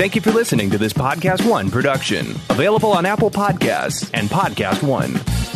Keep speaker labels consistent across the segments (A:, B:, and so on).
A: Thank you for listening to this Podcast One production, available on Apple Podcasts and Podcast One.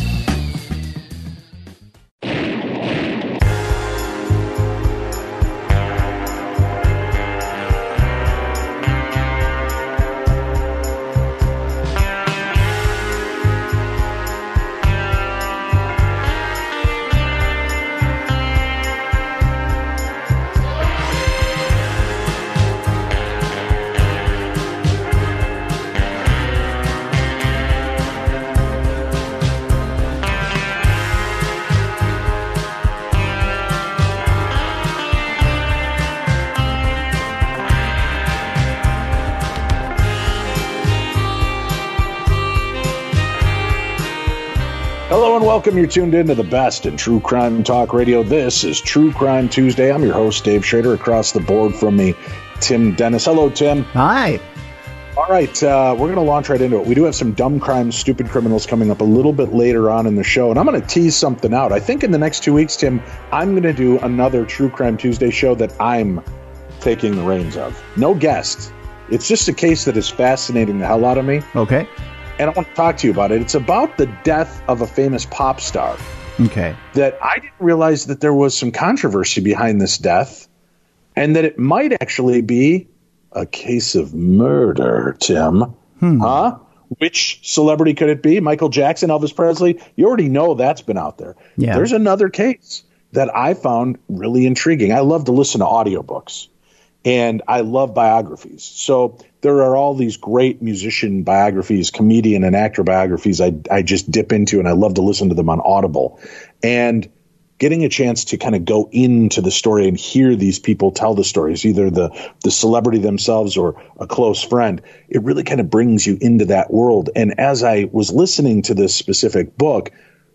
B: Hello and welcome. You're tuned in to the best in true crime talk radio. This is True Crime Tuesday. I'm your host, Dave Schrader. Across the board from me, Tim Dennis. Hello, Tim.
C: Hi.
B: All right, we're going to launch right into it. We do have some dumb crimes, stupid criminals coming up a little bit later on in the show, and I'm going to tease something out. I think in the next 2 weeks, Tim, I'm going to do another True Crime Tuesday show that I'm taking the reins of. No guest. It's just a case that is fascinating the hell out of me.
C: Okay.
B: And I want to talk to you about it. It's about the death of a famous pop star.
C: Okay.
B: That I didn't realize that there was some controversy behind this death, and that it might actually be a case of murder, Tim. Huh? Which celebrity could it be? Michael Jackson, Elvis Presley? You already know that's been out there.
C: Yeah.
B: There's another case that I found really intriguing. I love to listen to audiobooks, and I love biographies. So there are all these great musician biographies, comedian and actor biographies I just dip into, and I love to listen to them on Audible. And getting a chance to kind of go into the story and hear these people tell the stories, either the celebrity themselves or a close friend, it really kind of brings you into that world. And as I was listening to this specific book,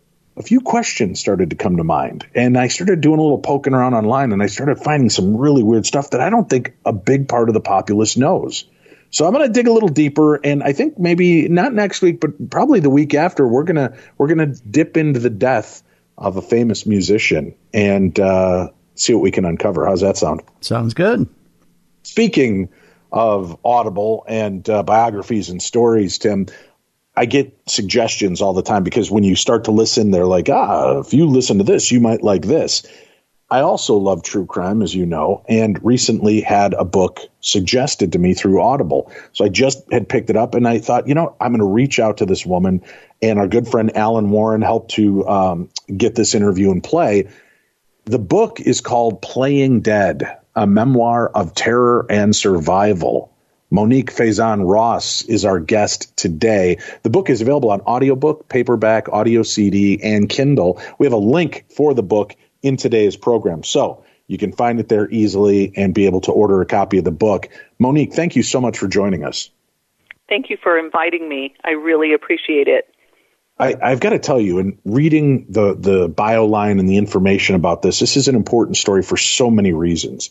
B: a few questions started to come to mind, and I started doing a little poking around online, and I started finding some really weird stuff that I don't think a big part of the populace knows. So I'm going to dig a little deeper, and I think maybe not next week, but probably the week after, we're gonna dip into the death of a famous musician and see what we can uncover. How's that sound?
C: Sounds good.
B: Speaking of Audible and biographies and stories, Tim, I get suggestions all the time because when you start to listen, they're like, if you listen to this, you might like this. I also love true crime, as you know, and recently had a book suggested to me through Audible. So I just had picked it up, and I thought, I'm going to reach out to this woman, and our good friend Alan Warren helped to get this interview in play. The book is called Playing Dead, a memoir of terror and survival. Monique Faison Ross is our guest today. The book is available on audiobook, paperback, audio CD, and Kindle. We have a link for the book in today's program, so you can find it there easily and be able to order a copy of the book. Monique, thank you so much for joining us.
D: Thank you for inviting me. I really appreciate it.
B: I've got to tell you, in reading the bio line and the information about this is an important story for so many reasons.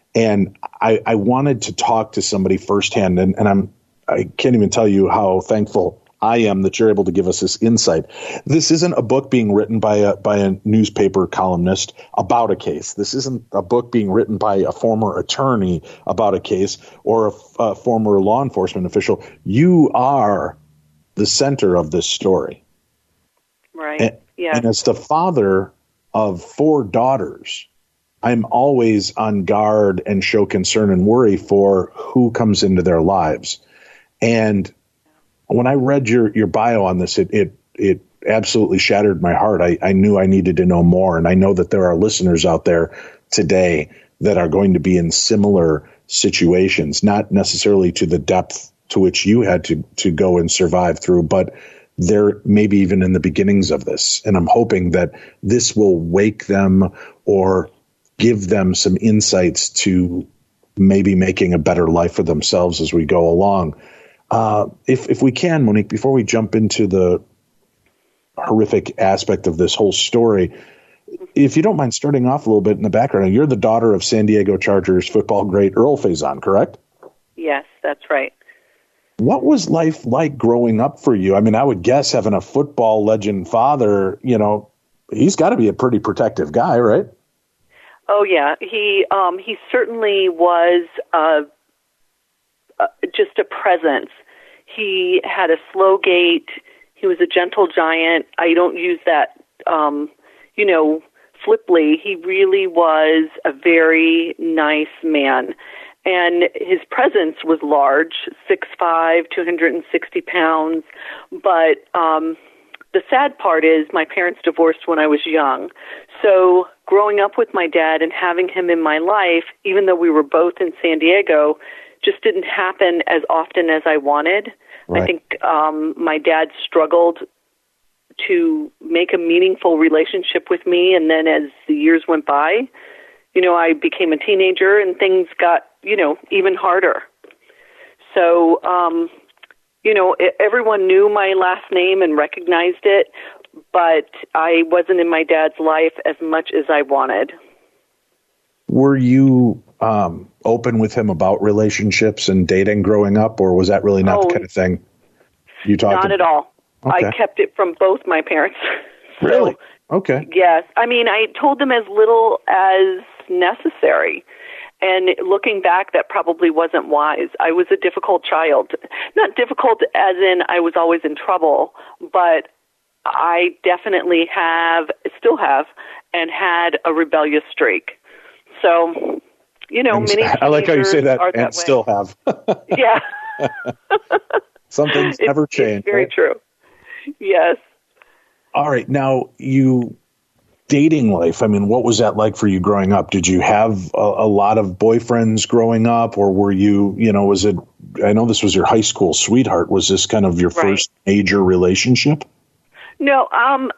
B: And I wanted to talk to somebody firsthand, and I can't even tell you how thankful I am that you're able to give us this insight. This isn't a book being written by a newspaper columnist about a case. This isn't a book being written by a former attorney about a case or a former law enforcement official. You are the center of this story.
D: Right.
B: And as the father of 4 daughters, I'm always on guard and show concern and worry for who comes into their lives. And when I read your bio on this, it absolutely shattered my heart. I knew I needed to know more, and I know that there are listeners out there today that are going to be in similar situations, not necessarily to the depth to which you had to go and survive through, but they're maybe even in the beginnings of this. And I'm hoping that this will wake them or give them some insights to maybe making a better life for themselves as we go along. If we can, Monique, before we jump into the horrific aspect of this whole story, if you don't mind starting off a little bit in the background, you're the daughter of San Diego Chargers football great Earl Faison, correct?
D: Yes, that's right.
B: What was life like growing up for you? I mean, I would guess having a football legend father, he's got to be a pretty protective guy, right?
D: Oh, yeah. He certainly was just a presence. He had a slow gait. He was a gentle giant. I don't use that, flippantly. He really was a very nice man. And his presence was large, 6'5", 260 pounds. But the sad part is my parents divorced when I was young. So growing up with my dad and having him in my life, even though we were both in San Diego, just didn't happen as often as I wanted. Right. I think my dad struggled to make a meaningful relationship with me, and then as the years went by, I became a teenager and things got, even harder. So, everyone knew my last name and recognized it, but I wasn't in my dad's life as much as I wanted.
B: Were you open with him about relationships and dating growing up, or was that really not the kind of thing you talked about?
D: Not at all.
B: Okay.
D: I kept it from both my parents.
B: Really? Okay.
D: Yes. I mean, I told them as little as necessary. And looking back, that probably wasn't wise. I was a difficult child. Not difficult as in I was always in trouble, but I definitely still have, and had a rebellious streak. So, many
B: I like how you say that, and
D: that
B: still have.
D: Yeah.
B: Some things never change.
D: It's very true. Yes.
B: All right. Now, dating life, I mean, what was that like for you growing up? Did you have a lot of boyfriends growing up, or were you, was it, I know this was your high school sweetheart. Was this kind of your first major relationship?
D: No,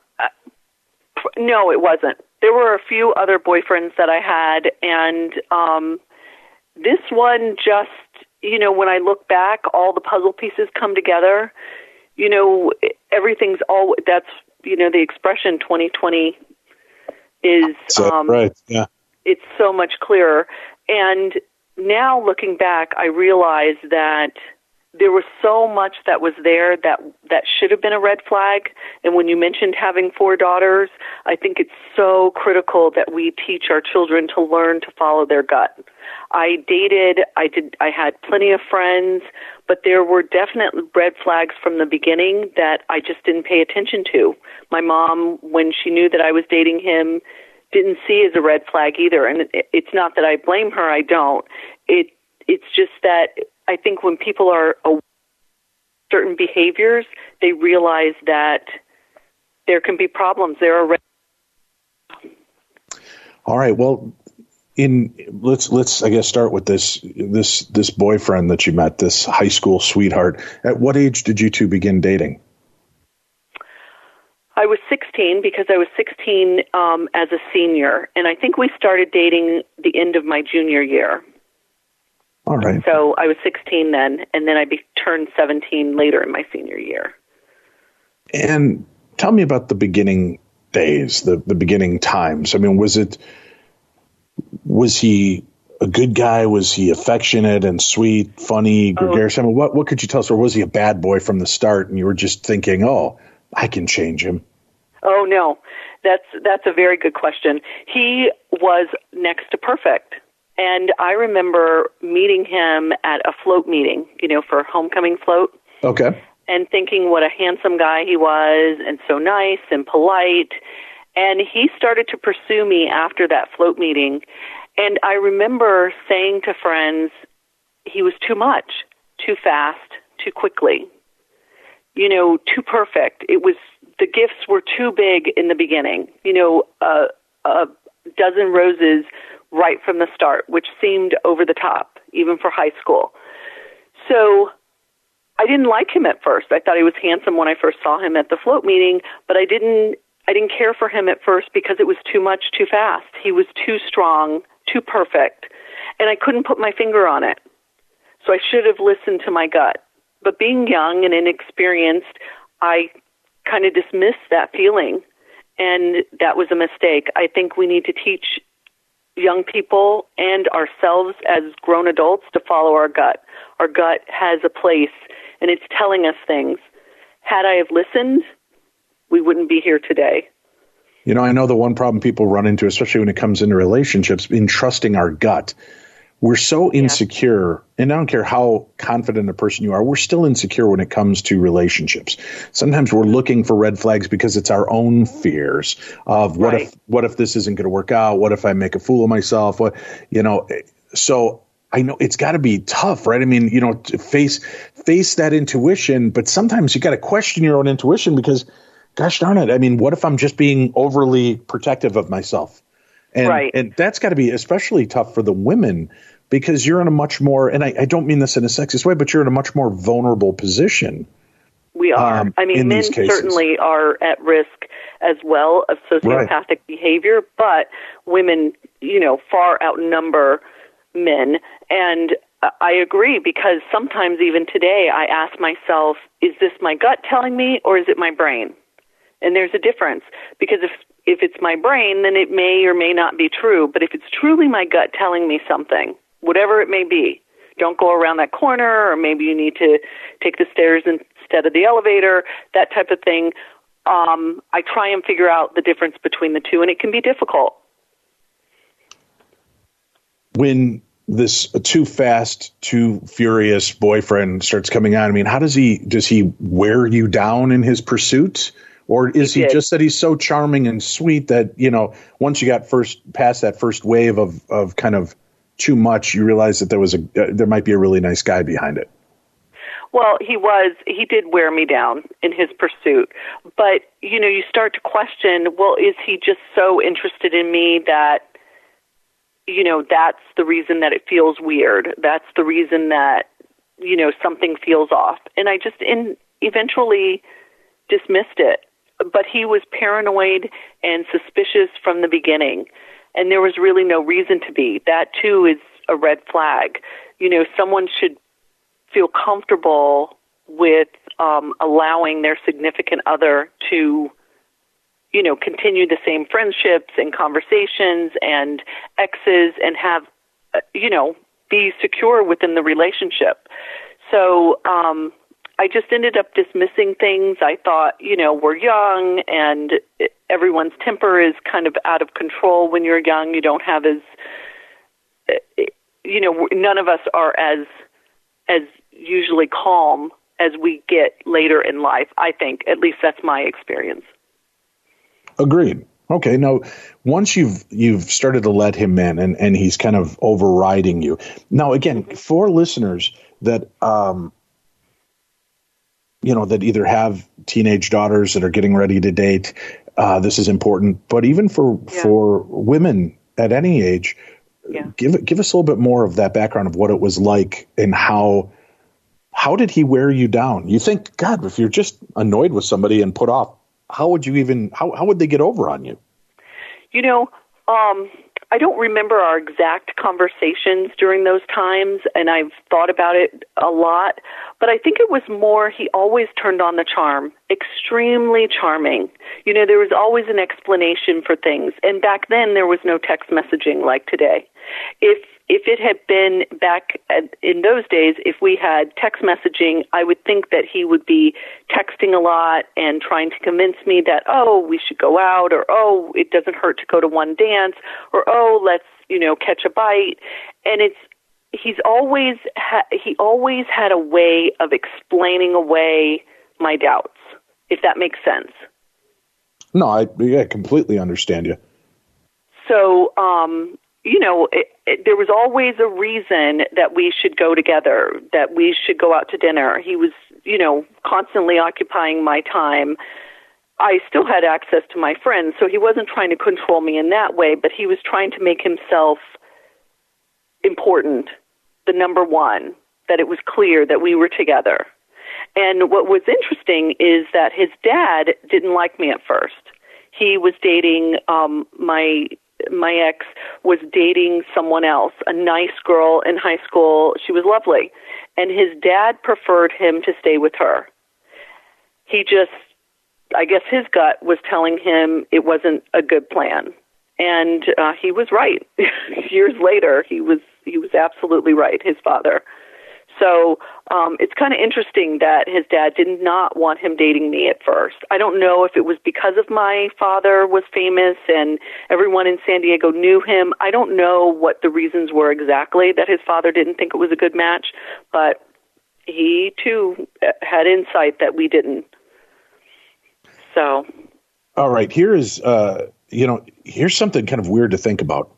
D: no, it wasn't. There were a few other boyfriends that I had, and this one just, when I look back, all the puzzle pieces come together. Everything's all, that's, the expression 2020 is,
B: right. Yeah.
D: It's so much clearer. And now looking back, I realize that there was so much that was there that should have been a red flag. And when you mentioned having 4 daughters, I think it's so critical that we teach our children to learn to follow their gut. I had plenty of friends, but there were definite red flags from the beginning that I just didn't pay attention to. My mom, when she knew that I was dating him, didn't see as a red flag either. And it's not that I blame her, I don't. It's just that I think when people are aware of certain behaviors, they realize that there can be problems. There are
B: All right. Well, let's I guess start with this boyfriend that you met, this high school sweetheart. At what age did you two begin dating?
D: I was 16 because I was 16 as a senior, and I think we started dating the end of my junior year.
B: All right.
D: So I was 16 then, and then I turned 17 later in my senior year.
B: And tell me about the beginning days, the beginning times. I mean, was he a good guy? Was he affectionate and sweet, funny, gregarious? I mean, what could you tell us? Or was he a bad boy from the start, and you were just thinking, oh, I can change him?
D: Oh, no. That's a very good question. He was next to perfect. And I remember meeting him at a float meeting, for homecoming float.
B: Okay.
D: And thinking what a handsome guy he was, and so nice and polite. And he started to pursue me after that float meeting. And I remember saying to friends, he was too much, too fast, too quickly, too perfect. The gifts were too big in the beginning, a dozen roses right from the start, which seemed over the top, even for high school. So I didn't like him at first. I thought he was handsome when I first saw him at the float meeting, but I didn't care for him at first because it was too much, too fast. He was too strong, too perfect, and I couldn't put my finger on it. So I should have listened to my gut. But being young and inexperienced, I kind of dismissed that feeling, and that was a mistake. I think we need to teach young people and ourselves as grown adults to follow our gut. Our gut has a place, and it's telling us things. Had I have listened, we wouldn't be here today. I
B: know the one problem people run into, especially when it comes into relationships, in trusting our gut. we're so insecure, and I don't care how confident a person you are, we're still insecure when it comes to relationships. Sometimes we're looking for red flags because it's our own fears of what if this isn't going to work out? What if I make a fool of myself? So I know it's got to be tough, right? I mean, to face that intuition, but sometimes you got to question your own intuition because, gosh darn it, I mean, what if I'm just being overly protective of myself? And that's got to be especially tough for the women because you're in a much more, and I don't mean this in a sexist way, but you're in a much more vulnerable position.
D: We are. I mean, men certainly are at risk as well of sociopathic behavior, but women, far outnumber men. And I agree because sometimes even today I ask myself, is this my gut telling me or is it my brain? And there's a difference because if it's my brain, then it may or may not be true. But if it's truly my gut telling me something, whatever it may be, don't go around that corner, or maybe you need to take the stairs instead of the elevator, that type of thing. I try and figure out the difference between the two, and it can be difficult.
B: When this too fast, too furious boyfriend starts coming on, I mean, does he wear you down in his pursuit? Or is he just that he's so charming and sweet that, once you got past that first wave of kind of too much, you realize that there might be a really nice guy behind it?
D: Well, he did wear me down in his pursuit. But, you start to question, well, is he just so interested in me that, that's the reason that it feels weird. That's the reason that, something feels off. And I just eventually dismissed it. But he was paranoid and suspicious from the beginning, and there was really no reason to be. That, too, is a red flag. Someone should feel comfortable with allowing their significant other to, continue the same friendships and conversations and exes and have, be secure within the relationship. So, I just ended up dismissing things. I thought, we're young and everyone's temper is kind of out of control when you're young. You don't have none of us are as usually calm as we get later in life, I think. At least that's my experience. Agreed.
B: Okay. Now, once you've started to let him in and he's kind of overriding you. Now, again, for listeners that, that either have teenage daughters that are getting ready to date, this is important. But even for women at any age, give us a little bit more of that background of what it was like and how did he wear you down? You think, God, if you're just annoyed with somebody and put off, how would they get over on you?
D: I don't remember our exact conversations during those times, and I've thought about it a lot, but I think it was more he always turned on the charm, extremely charming. There was always an explanation for things, and back then there was no text messaging like today. If it had been back in those days, if we had text messaging, I would think that he would be texting a lot and trying to convince me that, we should go out, or, it doesn't hurt to go to one dance, or, let's, catch a bite. And he always had a way of explaining away my doubts, if that makes sense.
B: No, I completely understand you.
D: So, there was always a reason that we should go together, that we should go out to dinner. He was, constantly occupying my time. I still had access to my friends, so he wasn't trying to control me in that way, but he was trying to make himself important, the number one, that it was clear that we were together. And what was interesting is that his dad didn't like me at first. He was dating my ex was dating someone else, a nice girl in high school. She was lovely. And his dad preferred him to stay with her. I guess his gut was telling him it wasn't a good plan. And he was right. Years later, he was absolutely right, his father. So it's kind of interesting that his dad did not want him dating me at first. I don't know if it was because of my father was famous and everyone in San Diego knew him. I don't know what the reasons were exactly that his father didn't think it was a good match, but he too had insight that we didn't. So.
B: All right. Here is, here's something kind of weird to think about.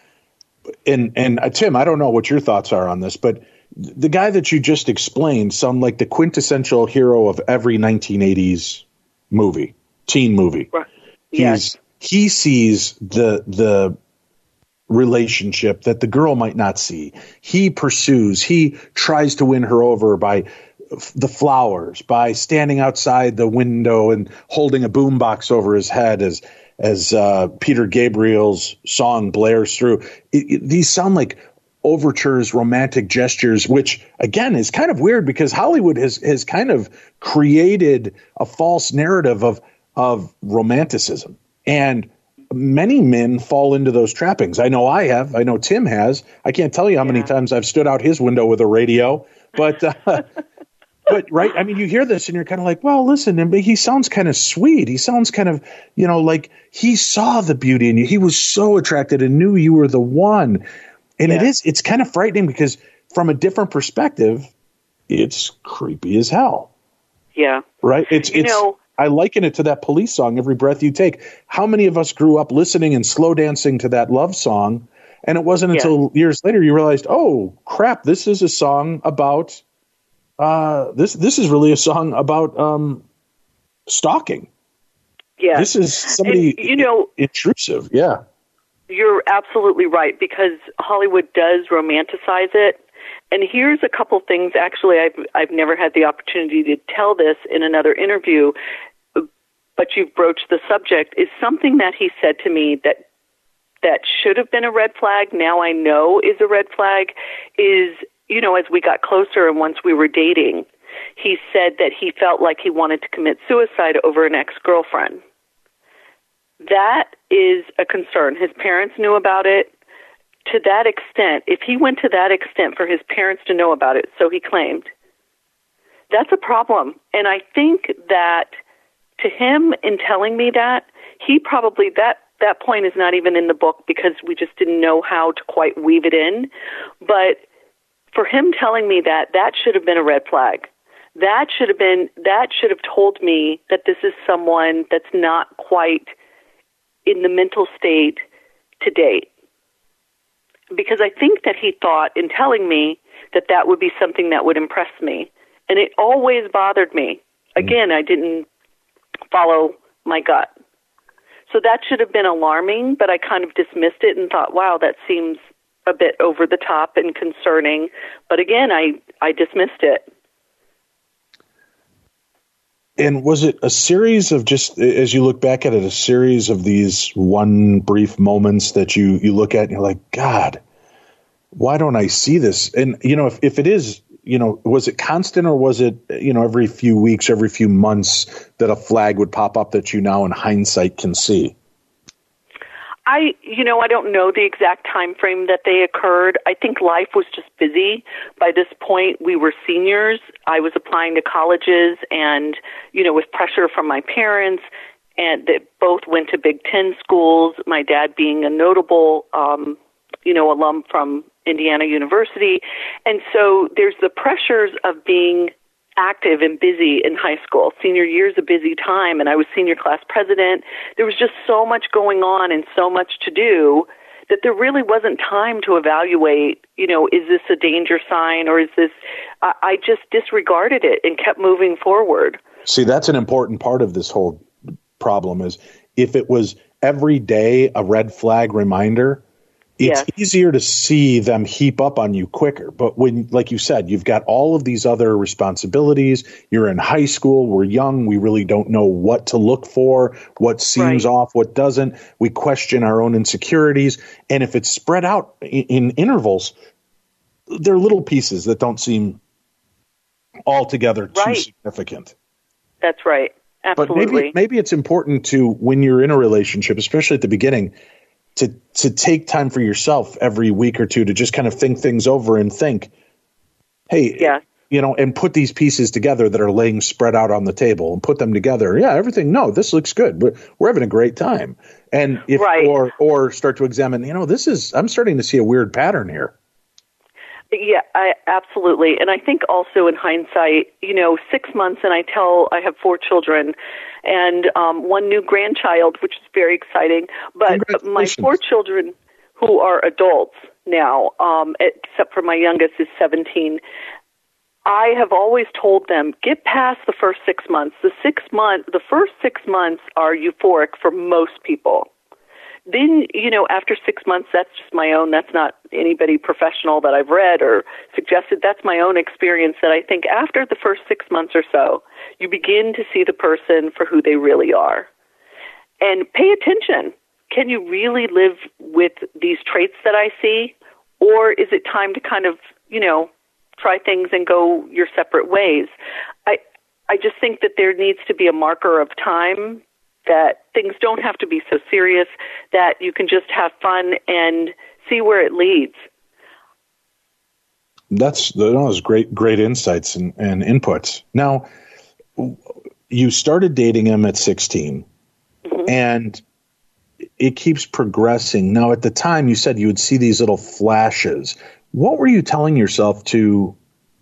B: And Tim, I don't know what your thoughts are on this, but the guy that you just explained sounds like the quintessential hero of every 1980s movie, teen movie.
D: Right. Yes.
B: He sees the relationship that the girl might not see. He pursues. He tries to win her over by the flowers, by standing outside the window and holding a boombox over his head as Peter Gabriel's song blares through. These sound like overtures, romantic gestures, which again is kind of weird because Hollywood has kind of created a false narrative of romanticism, and many men fall into those trappings. I know I have. I know Tim has. I can't tell you how many times I've stood out his window with a radio, but right. I mean, you hear this and you're kind of like, well, listen, he sounds kind of sweet. He sounds kind of, like he saw the beauty in you. He was so attracted and knew you were the one. And it's kind of frightening because from a different perspective, it's creepy as hell. Yeah. Right. I liken it to that Police song, Every Breath You Take. How many of us grew up listening and slow dancing to that love song? And it wasn't until years later you realized, oh crap, this is a song about, this is really a song about stalking. Yeah. This is somebody intrusive. Yeah.
D: You're absolutely right, because Hollywood does romanticize it. And here's a couple things. Actually, I've never had the opportunity to tell this in another interview, but you've broached the subject, is something that he said to me that should have been a red flag, now I know is a red flag, is, as we got closer and once we were dating, he said that he felt like he wanted to commit suicide over an ex-girlfriend. That is a concern. His parents knew about it. To that extent, if he went to that extent for his parents to know about it, so he claimed, that's a problem. And I think that to him, in telling me that, he probably, that point is not even in the book because we just didn't know how to quite weave it in. But for him telling me that should have been a red flag. That should have told me that this is someone that's not quite in the mental state to date. Because I think that he thought in telling me that would be something that would impress me. And it always bothered me. Again, I didn't follow my gut. So that should have been alarming, but I kind of dismissed it and thought, wow, that seems a bit over the top and concerning. But again, I dismissed it.
B: And was it a series of, just as you look back at it, a series of these one brief moments that you look at and you're like, God, why don't I see this? And, if it is, was it constant, or was it, every few weeks, every few months that a flag would pop up that you now in hindsight can see?
D: I don't know the exact time frame that they occurred. I think life was just busy. By this point, we were seniors. I was applying to colleges and, with pressure from my parents, and that both went to Big Ten schools, my dad being a notable, alum from Indiana University. And so there's the pressures of being active and busy in high school. Senior year is a busy time, and I was senior class president. There was just so much going on and so much to do that there really wasn't time to evaluate, is this a danger sign, or is this, I just disregarded it and kept moving forward.
B: See, that's an important part of this whole problem, is if it was every day a red flag reminder, it's easier to see them heap up on you quicker. But when, like you said, you've got all of these other responsibilities, you're in high school, we're young, we really don't know what to look for, what seems off, what doesn't. We question our own insecurities. And if it's spread out in intervals, they're little pieces that don't seem altogether too significant.
D: That's right. Absolutely.
B: But maybe it's important to, when you're in a relationship, especially at the beginning, to take time for yourself every week or two to just kind of think things over and think, Hey,
D: yeah.
B: And put these pieces together that are laying spread out on the table and put them together. Yeah, everything. No, this looks good. We're having a great time. And if
D: right.
B: or start to examine, I'm starting to see a weird pattern here.
D: Yeah, absolutely. And I think also in hindsight, 6 months, and I have 4 children and 1 new grandchild, which is very exciting. But my 4 children who are adults now, except for my youngest is 17, I have always told them, get past the first 6 months. The first 6 months are euphoric for most people. Then, after 6 months, that's just my own. That's not anybody professional that I've read or suggested. That's my own experience that I think after the first 6 months or so, you begin to see the person for who they really are. And pay attention. Can you really live with these traits that I see? Or is it time to kind of, try things and go your separate ways? I just think that there needs to be a marker of time, that things don't have to be so serious, that you can just have fun and see where it leads.
B: Those great insights and inputs. Now, you started dating him at 16, and it keeps progressing. Now, at the time, you said you would see these little flashes. What were you telling yourself to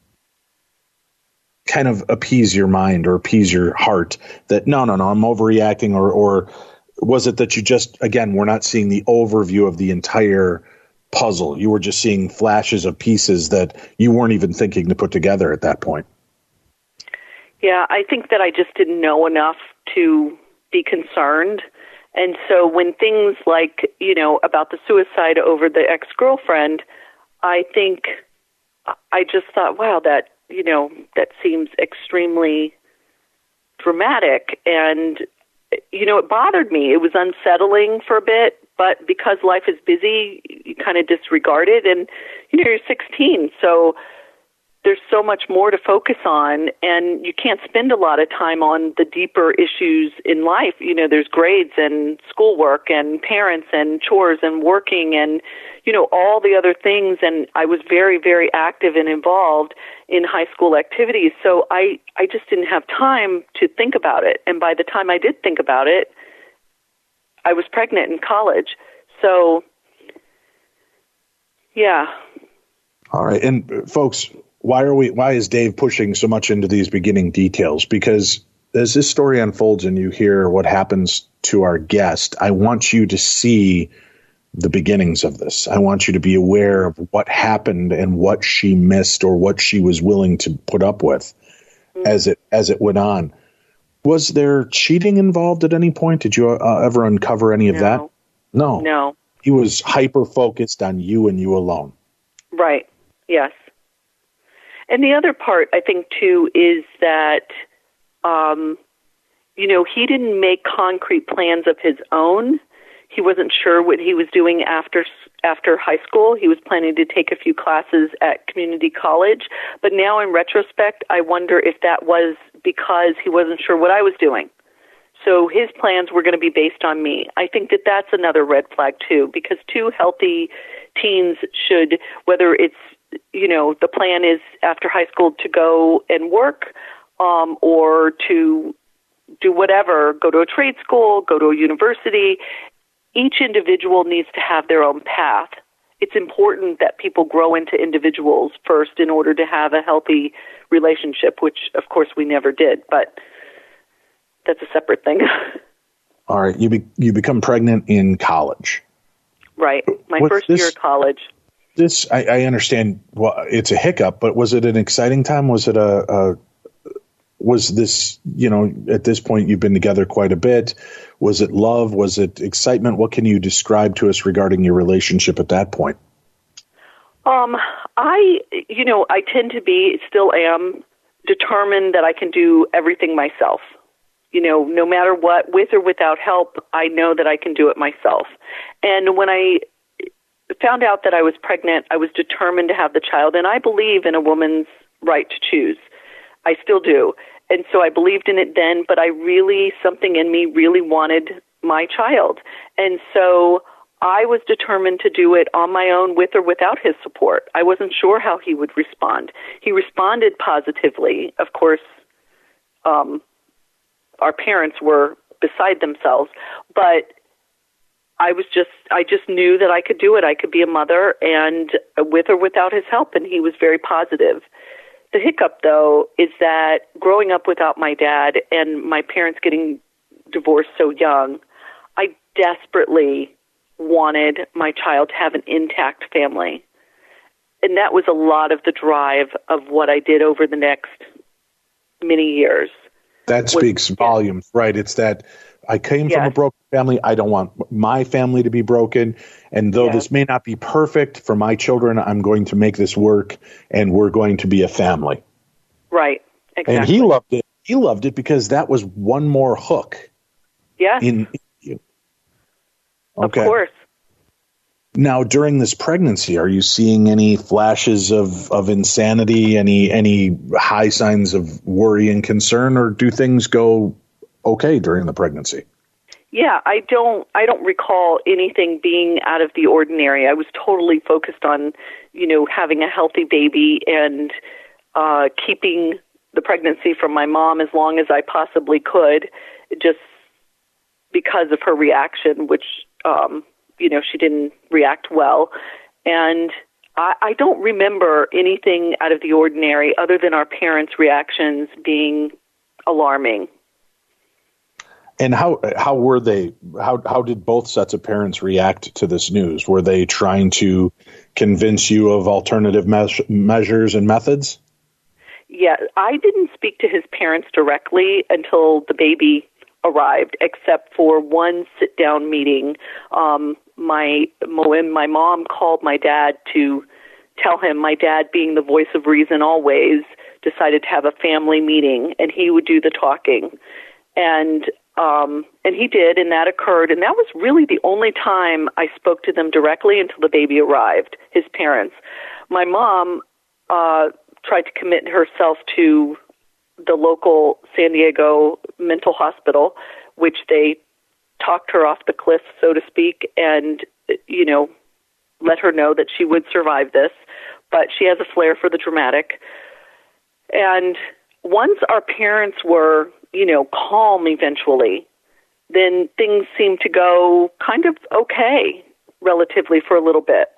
B: kind of appease your mind or appease your heart that, no, I'm overreacting? Or was it that you just, again, we're not seeing the overview of the entire puzzle? You were just seeing flashes of pieces that you weren't even thinking to put together at that point?
D: Yeah, I think that I just didn't know enough to be concerned. And so when things like, about the suicide over the ex-girlfriend, I think I just thought, wow, that seems extremely dramatic. And, it bothered me. It was unsettling for a bit, but because life is busy, you kind of disregard it. And, you're 16, so there's so much more to focus on, and you can't spend a lot of time on the deeper issues in life. There's grades and schoolwork and parents and chores and working and, all the other things. And I was very, very active and involved in high school activities. So I just didn't have time to think about it. And by the time I did think about it, I was pregnant in college. So, yeah.
B: All right. And folks, why is Dave pushing so much into these beginning details? Because as this story unfolds and you hear what happens to our guest, I want you to see the beginnings of this. I want you to be aware of what happened and what she missed or what she was willing to put up with as it went on. Was there cheating involved at any point? Did you ever uncover any of that? No. He was hyper focused on you and you alone.
D: Right. Yes. And the other part, I think, too, is that, he didn't make concrete plans of his own. He wasn't sure what he was doing after high school. He was planning to take a few classes at community college. But now in retrospect, I wonder if that was because he wasn't sure what I was doing. So his plans were going to be based on me. I think that that's another red flag, too, because 2 healthy teens should, whether it's, the plan is after high school to go and work or to do whatever, go to a trade school, go to a university. Each individual needs to have their own path. It's important that people grow into individuals first in order to have a healthy relationship, which, of course, we never did, but that's a separate thing.
B: All right. You become pregnant in college.
D: Right. My first year of college.
B: This, I understand, well, it's a hiccup, but was it an exciting time? Was it was this, at this point you've been together quite a bit. Was it love? Was it excitement? What can you describe to us regarding your relationship at that point? I tend to be, still am, determined that I can do everything myself. No matter what, with or without help, I know that I can do it myself. And when I found out that I was pregnant, I was determined to have the child, and I believe in a woman's right to choose. I still do. And so I believed in it then, but something in me really wanted my child. And so
D: I was determined to do it on my own with or without his support. I wasn't sure how he would respond. He responded positively. Of course, our parents were beside themselves, but I just knew that I could do it. I could be a mother, and with or without his help, and he was very positive. The hiccup, though, is that growing up without my dad and my parents getting divorced so young, I desperately wanted my child to have an intact family. And that was a lot of the drive of what I did over the next many years.
B: That speaks volumes, right? It's that I came from a broken family. I don't want my family to be broken. And though this may not be perfect for my children, I'm going to make this work, and we're going to be a family.
D: Right, exactly.
B: And he loved it. He loved it because that was one more hook.
D: Yeah.
B: In you. Okay.
D: Of course.
B: Now, during this pregnancy, are you seeing any flashes of insanity, any high signs of worry and concern, or do things go okay during the pregnancy?
D: Yeah, I don't recall anything being out of the ordinary. I was totally focused on, having a healthy baby and keeping the pregnancy from my mom as long as I possibly could, just because of her reaction, which, she didn't react well. And I don't remember anything out of the ordinary other than our parents' reactions being alarming.
B: And how were they? How did both sets of parents react to this news? Were they trying to convince you of alternative measures and methods?
D: Yeah, I didn't speak to his parents directly until the baby arrived, except for one sit-down meeting. When my mom called my dad to tell him, my dad, being the voice of reason always, decided to have a family meeting, and he would do the talking. And he did, and that occurred. And that was really the only time I spoke to them directly until the baby arrived, his parents. My mom tried to commit herself to the local San Diego mental hospital, which they talked her off the cliff, so to speak, and, let her know that she would survive this. But she has a flair for the dramatic. And once our parents were calm eventually, then things seemed to go kind of okay, relatively, for a little bit.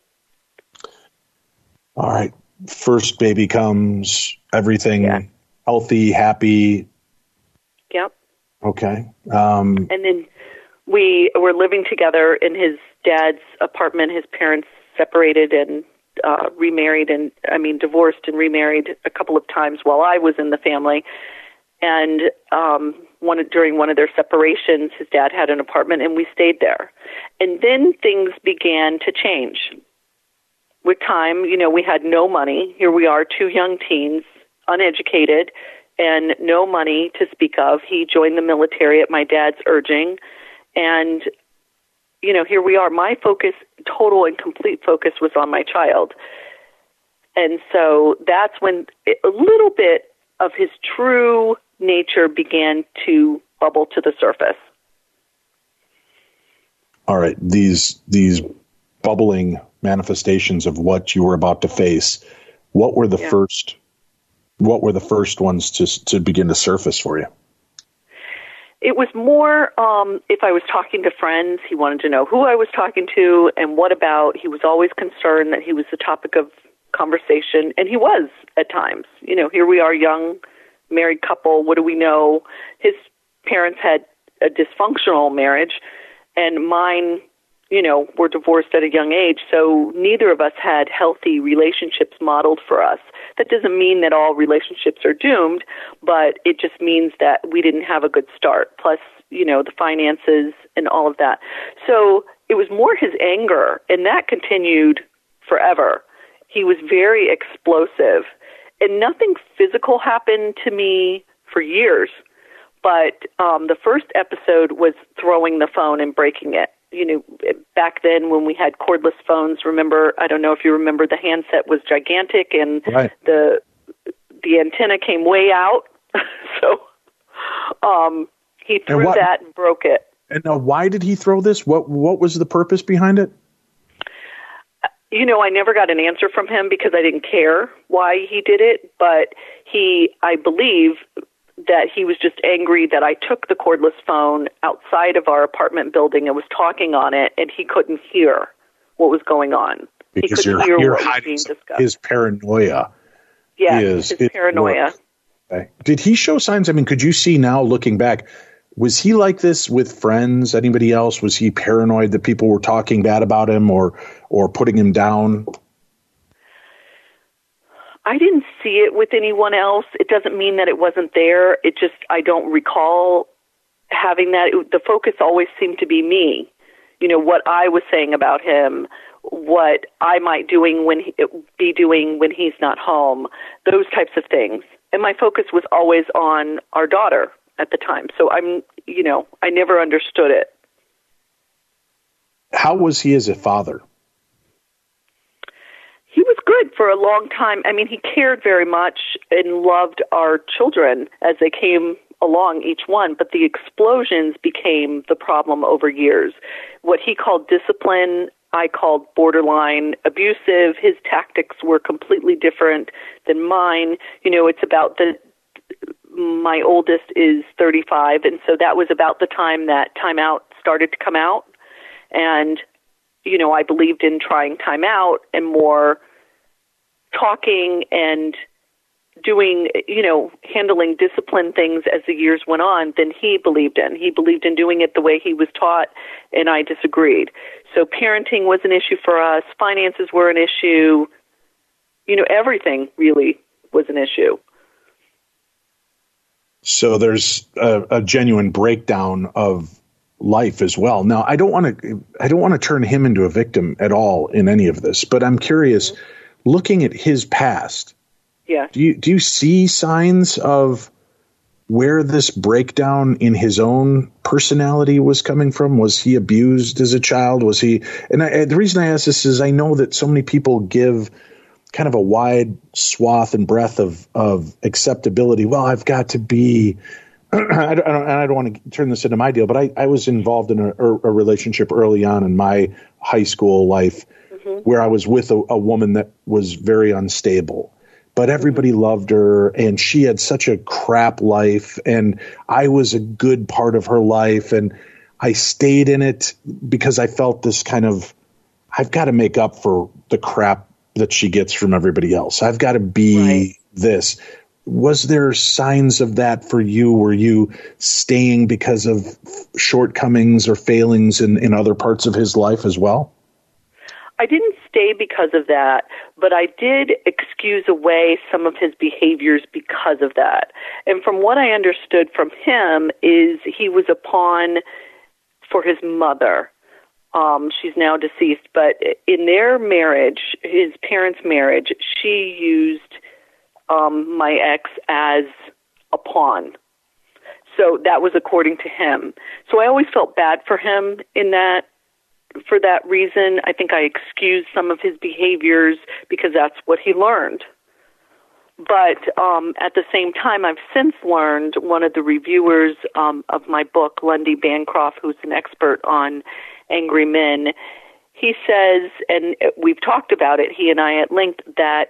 B: All right. First baby comes, everything healthy, happy.
D: Yep.
B: Okay.
D: And then we were living together in his dad's apartment. His parents separated and remarried, and divorced and remarried a couple of times while I was in the family. And during one of their separations, his dad had an apartment, and we stayed there. And then things began to change. With time, we had no money. Here we are, two young teens, uneducated, and no money to speak of. He joined the military at my dad's urging. And, here we are. My focus, total and complete focus, was on my child. And so that's when a little bit of his true nature began to bubble to the surface. All
B: right. These bubbling manifestations of what you were about to face, what were the first ones to begin to surface for you?
D: It was more, if I was talking to friends, he wanted to know who I was talking to and what about. He was always concerned that he was the topic of conversation, and he was at times. Here we are, young married couple. What do we know? His parents had a dysfunctional marriage, and mine, were divorced at a young age, so neither of us had healthy relationships modeled for us. That doesn't mean that all relationships are doomed, but it just means that we didn't have a good start, plus, the finances and all of that. So it was more his anger, and that continued forever. He was very explosive, and nothing physical happened to me for years, but the first episode was throwing the phone and breaking it. Back then when we had cordless phones, I don't know if you remember, the handset was gigantic and
B: right.
D: the antenna came way out. So he threw that and broke it.
B: And now, why did he throw this? What was the purpose behind it?
D: I never got an answer from him because I didn't care why he did it, but I believe that he was just angry that I took the cordless phone outside of our apartment building and was talking on it, and he couldn't hear what was going on.
B: Because
D: he couldn't
B: you're
D: hear what was
B: hiding
D: being discussed.
B: His paranoia.
D: Yeah, his paranoia.
B: Okay. Did he show signs? I mean, could you see now looking back, was he like this with friends, anybody else? Was he paranoid that people were talking bad about him or putting him down?
D: I didn't see it with anyone else. It doesn't mean that it wasn't there. It just, I don't recall having that. The focus always seemed to be me. What I was saying about him, what I might be doing when he's not home, those types of things. And my focus was always on our daughter at the time. So I never understood it.
B: How was he as a father?
D: He was good for a long time. I mean, he cared very much and loved our children as they came along, each one, but the explosions became the problem over years. What he called discipline, I called borderline abusive. His tactics were completely different than mine. It's about my oldest is 35, and so that was about the time that Time Out started to come out. And, I believed in trying Time Out and more talking and doing, handling discipline things as the years went on than he believed in. He believed in doing it the way he was taught, and I disagreed. So parenting was an issue for us. Finances were an issue. Everything really was an issue.
B: So there's a genuine breakdown of life as well. Now, I don't want to turn him into a victim at all in any of this, but I'm curious, looking at his past,
D: yeah.
B: Do you see signs of where this breakdown in his own personality was coming from? Was he abused as a child? Was he? And the reason I ask this is I know that so many people give kind of a wide swath and breadth of acceptability. Well, I've got to be. I don't want to turn this into my deal, but I was involved in a relationship early on in my high school life where I was with a woman that was very unstable. But everybody loved her, and she had such a crap life, and I was a good part of her life, and I stayed in it because I felt this kind of, I've got to make up for the crap that she gets from everybody else. I've got to be this. Was there signs of that for you? Were you staying because of shortcomings or failings in other parts of his life as well?
D: I didn't stay because of that, but I did excuse away some of his behaviors because of that. And from what I understood from him is he was a pawn for his mother. She's now deceased, but in their marriage, his parents' marriage, she used my ex as a pawn. So that was according to him. So I always felt bad for him for that reason. I think I excused some of his behaviors because that's what he learned. But at the same time, I've since learned, one of the reviewers of my book, Lundy Bancroft, who's an expert on angry men, he says, and we've talked about it, he and I at length, that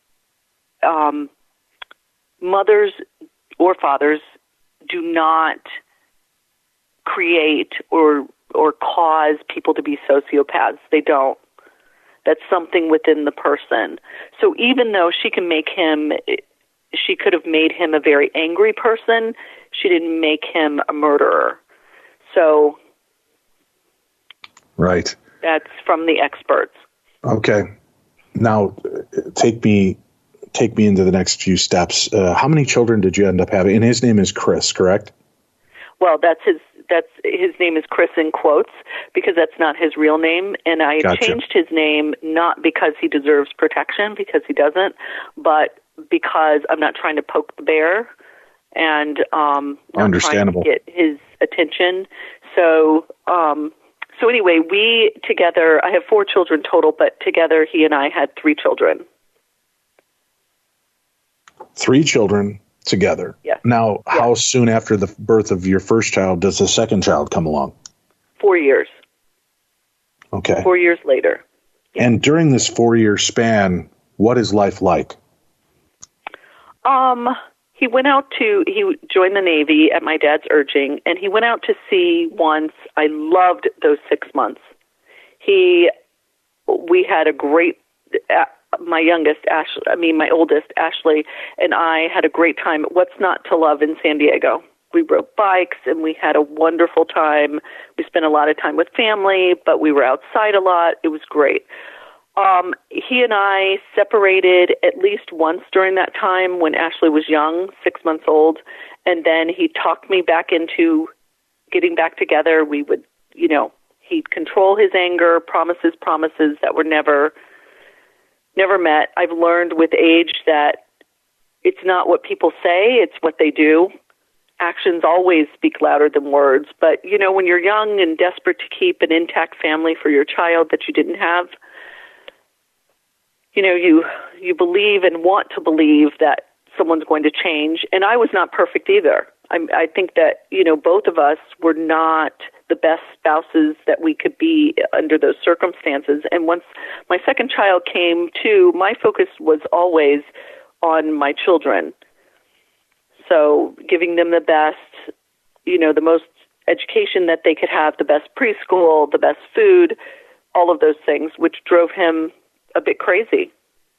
D: mothers or fathers do not create or cause people to be sociopaths. They don't. That's something within the person. So even though she could have made him a very angry person, she didn't make him a murderer. So
B: right.
D: That's from the experts.
B: Okay. Now take me into the next few steps. How many children did you end up having? And his name is Chris, correct?
D: Well, his name is Chris in quotes because that's not his real name. And I changed his name not because he deserves protection, because he doesn't, but because I'm not trying to poke the bear and not trying to get his attention. So anyway, we together, I have 4 children total, but together he and I had 3 children.
B: 3 children. together.
D: Yes.
B: Now, how soon after the birth of your first child does the second child come along?
D: 4 years.
B: Okay.
D: 4 years later. Yeah.
B: And during this 4-year span, what is life like?
D: He joined the Navy at my dad's urging, and he went out to sea once. I loved those 6 months. We had a great, my oldest, Ashley, and I had a great time at What's Not to Love in San Diego. We rode bikes, and we had a wonderful time. We spent a lot of time with family, but we were outside a lot. It was great. He and I separated at least once during that time when Ashley was young, 6 months old, and then he talked me back into getting back together. We would, he'd control his anger, promises that were never met. I've learned with age that it's not what people say, it's what they do. Actions always speak louder than words. But, when you're young and desperate to keep an intact family for your child that you didn't have, you believe and want to believe that someone's going to change. And I was not perfect either. I think that, both of us were not the best spouses that we could be under those circumstances. And once my second child came too, my focus was always on my children. So giving them the best, the most education that they could have, the best preschool, the best food, all of those things, which drove him a bit crazy.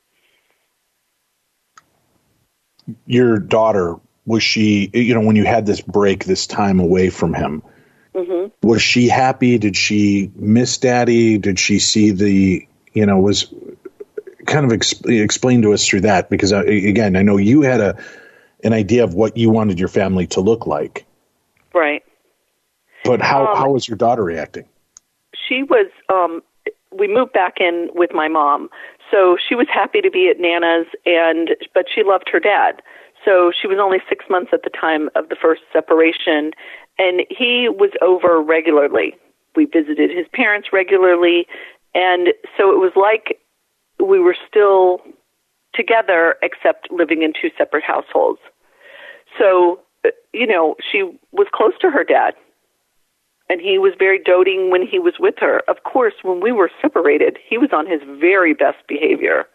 B: Your daughter, was she, when you had this break, this time away from him, was she happy? Did she miss Daddy? Did she see was kind of explain to us through that? Because again, I know you had an idea of what you wanted your family to look like. Right. But how was your daughter reacting? She was, we moved back in with my mom. So she was happy to be at Nana's, but she loved her dad. So she was only 6 months at the time of the first separation, and he was over regularly. We visited his parents regularly, and so it was like we were still together except living in two separate households. So, she was close to her dad. And he was very doting when he was with her. Of course, when we were separated, he was on his very best behavior.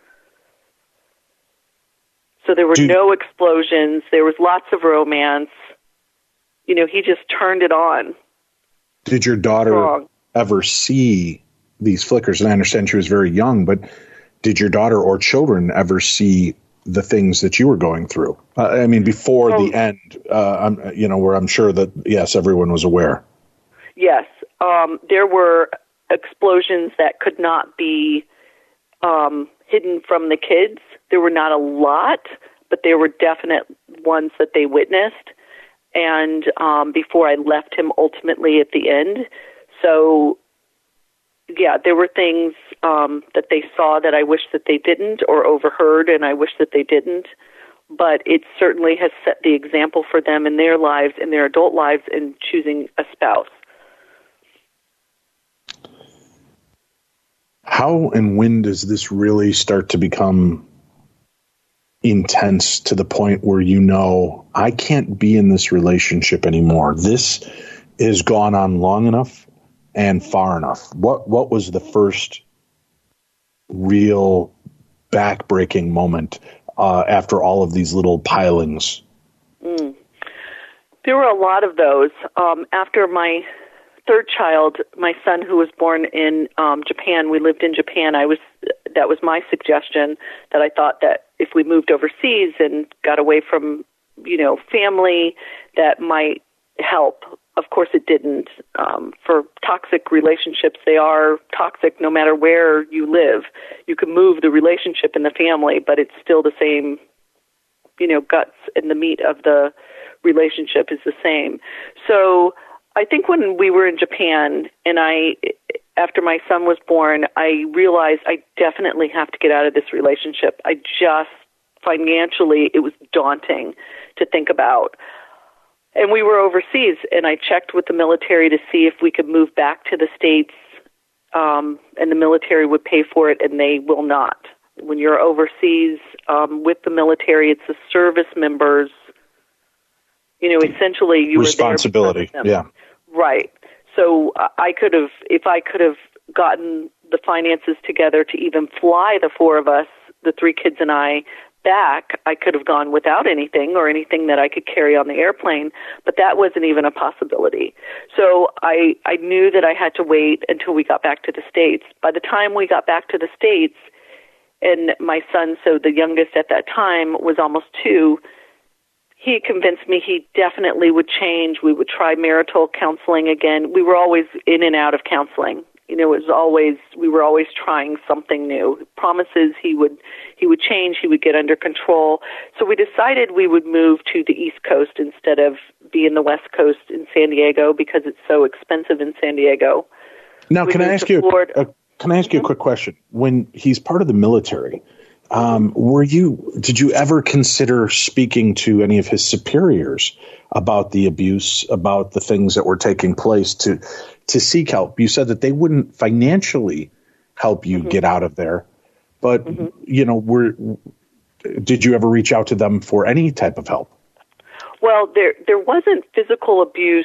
B: So there were no explosions. There was lots of romance. He just turned it on. Did your daughter ever see these flickers? And I understand she was very young, but did your daughter or children ever see the things that you were going through? Before the end, where I'm sure that, yes, everyone was aware. Yes, there were explosions that could not be hidden from the kids. There were not a lot, but there were definite ones that they witnessed. And before I left him ultimately at the end. So, yeah, there were things that they saw that I wish that they didn't, or overheard and I wish that they didn't. But it certainly has set the example for them in their lives, in their adult lives, in choosing a spouse. How and when does this really start to become intense to the point where I can't be in this relationship anymore? This has gone on long enough and far enough. What was the first real back-breaking moment after all of these little pilings? There were a lot of those. After my third child, my son, who was born in Japan, we lived in Japan. That was my suggestion, that I thought that if we moved overseas and got away from, family, that might help. Of course it didn't. For toxic relationships, they are toxic no matter where you live. You can move the relationship in the family, but it's still the same, guts and the meat of the relationship is the same. So I think when we were in Japan and after my son was born, I realized I definitely have to get out of this relationship. Financially, it was daunting to think about. And we were overseas, and I checked with the military to see if we could move back to the States, and the military would pay for it, and they will not. When you're overseas with the military, it's the service members
D: Essentially you
B: responsibility.
D: Were there because of them.
B: Yeah.
D: Right. So if I could have gotten the finances together to even fly the four of us, the three kids and I, back, I could have gone without anything or anything that I could carry on the airplane, but that wasn't even a possibility. So I knew that I had to wait until we got back to the States. By the time we got back to the States, and my son, so the youngest at that time, was almost 2, he convinced me he definitely would change. We would try marital counseling again. We were always in and out of counseling. It was always, we were always trying something new. Promises he would change, he would get under control. So we decided we would move to the East Coast instead of be in the West Coast in San Diego because it's so expensive in San Diego.
B: Now, can I ask you a quick question? When he's part of the military, did you ever consider speaking to any of his superiors about the abuse, about the things that were taking place to seek help? You said that they wouldn't financially help you get out of there, but did you ever reach out to them for any type of help?
D: Well, there wasn't physical abuse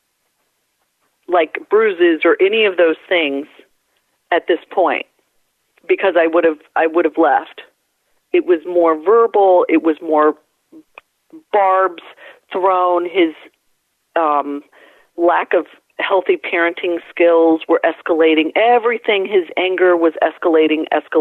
D: like bruises or any of those things at this point, because I would have left. It was more verbal. It was more barbs thrown. His lack of healthy parenting skills were escalating. Everything, his anger was escalating.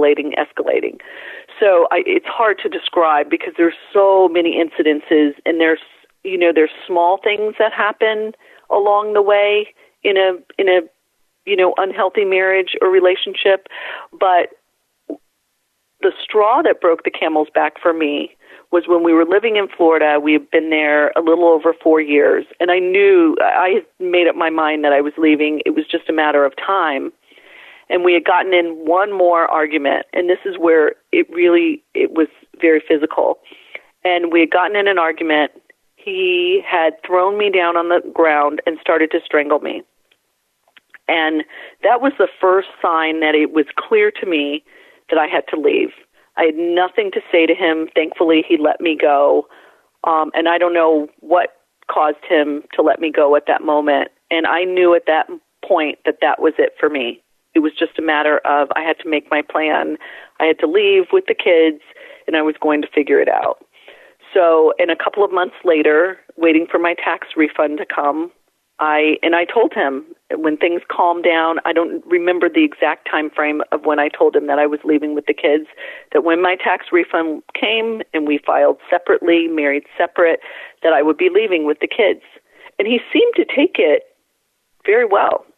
D: So it's hard to describe because there's so many incidences, and there's small things that happen along the way in a unhealthy marriage or relationship, but the straw that broke the camel's back for me was when we were living in Florida. We had been there a little over 4 years, and I knew I had made up my mind that I was leaving. It was just a matter of time. And we had gotten in one more argument, and this is where it was very physical. And we had gotten in an argument. He had thrown me down on the ground and started to strangle me. And that was the first sign that it was clear to me that I had to leave. I had nothing to say to him. Thankfully, he let me go. And I don't know what caused him to let me go at that moment. And I knew at that point that was it for me. It was just a matter of I had to make my plan. I had to leave with the kids, and I was going to figure it out. So, and a couple of months later, waiting for my tax refund to come, I told him when things calmed down. I don't remember the exact time frame of when I told him that I was leaving with the kids, that when my tax refund came and we filed separately, married separate, that I would be leaving with the kids. And he seemed to take it very well.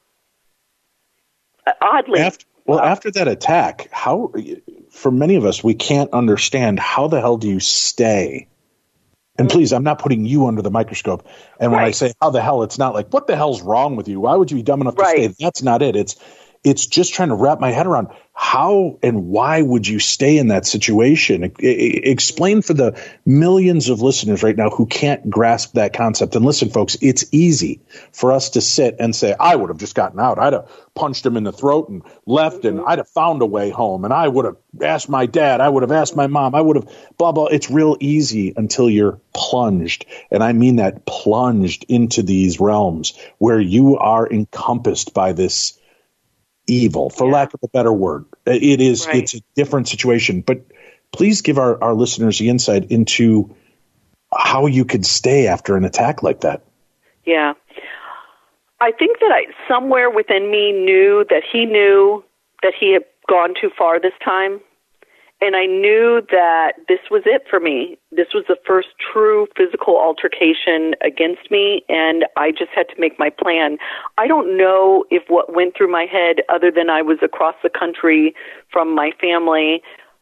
D: Oddly.
B: After that attack, for many of us, we can't understand how the hell do you stay. And please, I'm not putting you under the microscope. And when I say how the hell, it's not like, what the hell's wrong with you? Why would you be dumb enough to stay? That's not it. It's just trying to wrap my head around how and why would you stay in that situation? Explain for the millions of listeners right now who can't grasp that concept. And listen, folks, it's easy for us to sit and say, I would have just gotten out. I'd have punched him in the throat and left, and I'd have found a way home. And I would have asked my dad. I would have asked my mom. I would have blah, blah. It's real easy until you're plunged. And I mean that, plunged into these realms where you are encompassed by this evil, for lack of a better word. It's a different situation. But please give our listeners the insight into how you could stay after an attack like that.
D: Yeah. I think that somewhere within me knew that he had gone too far this time. And I knew that this was it for me. This was the first true physical altercation against me, and I just had to make my plan. I don't know if what went through my head, other than I was across the country from my family,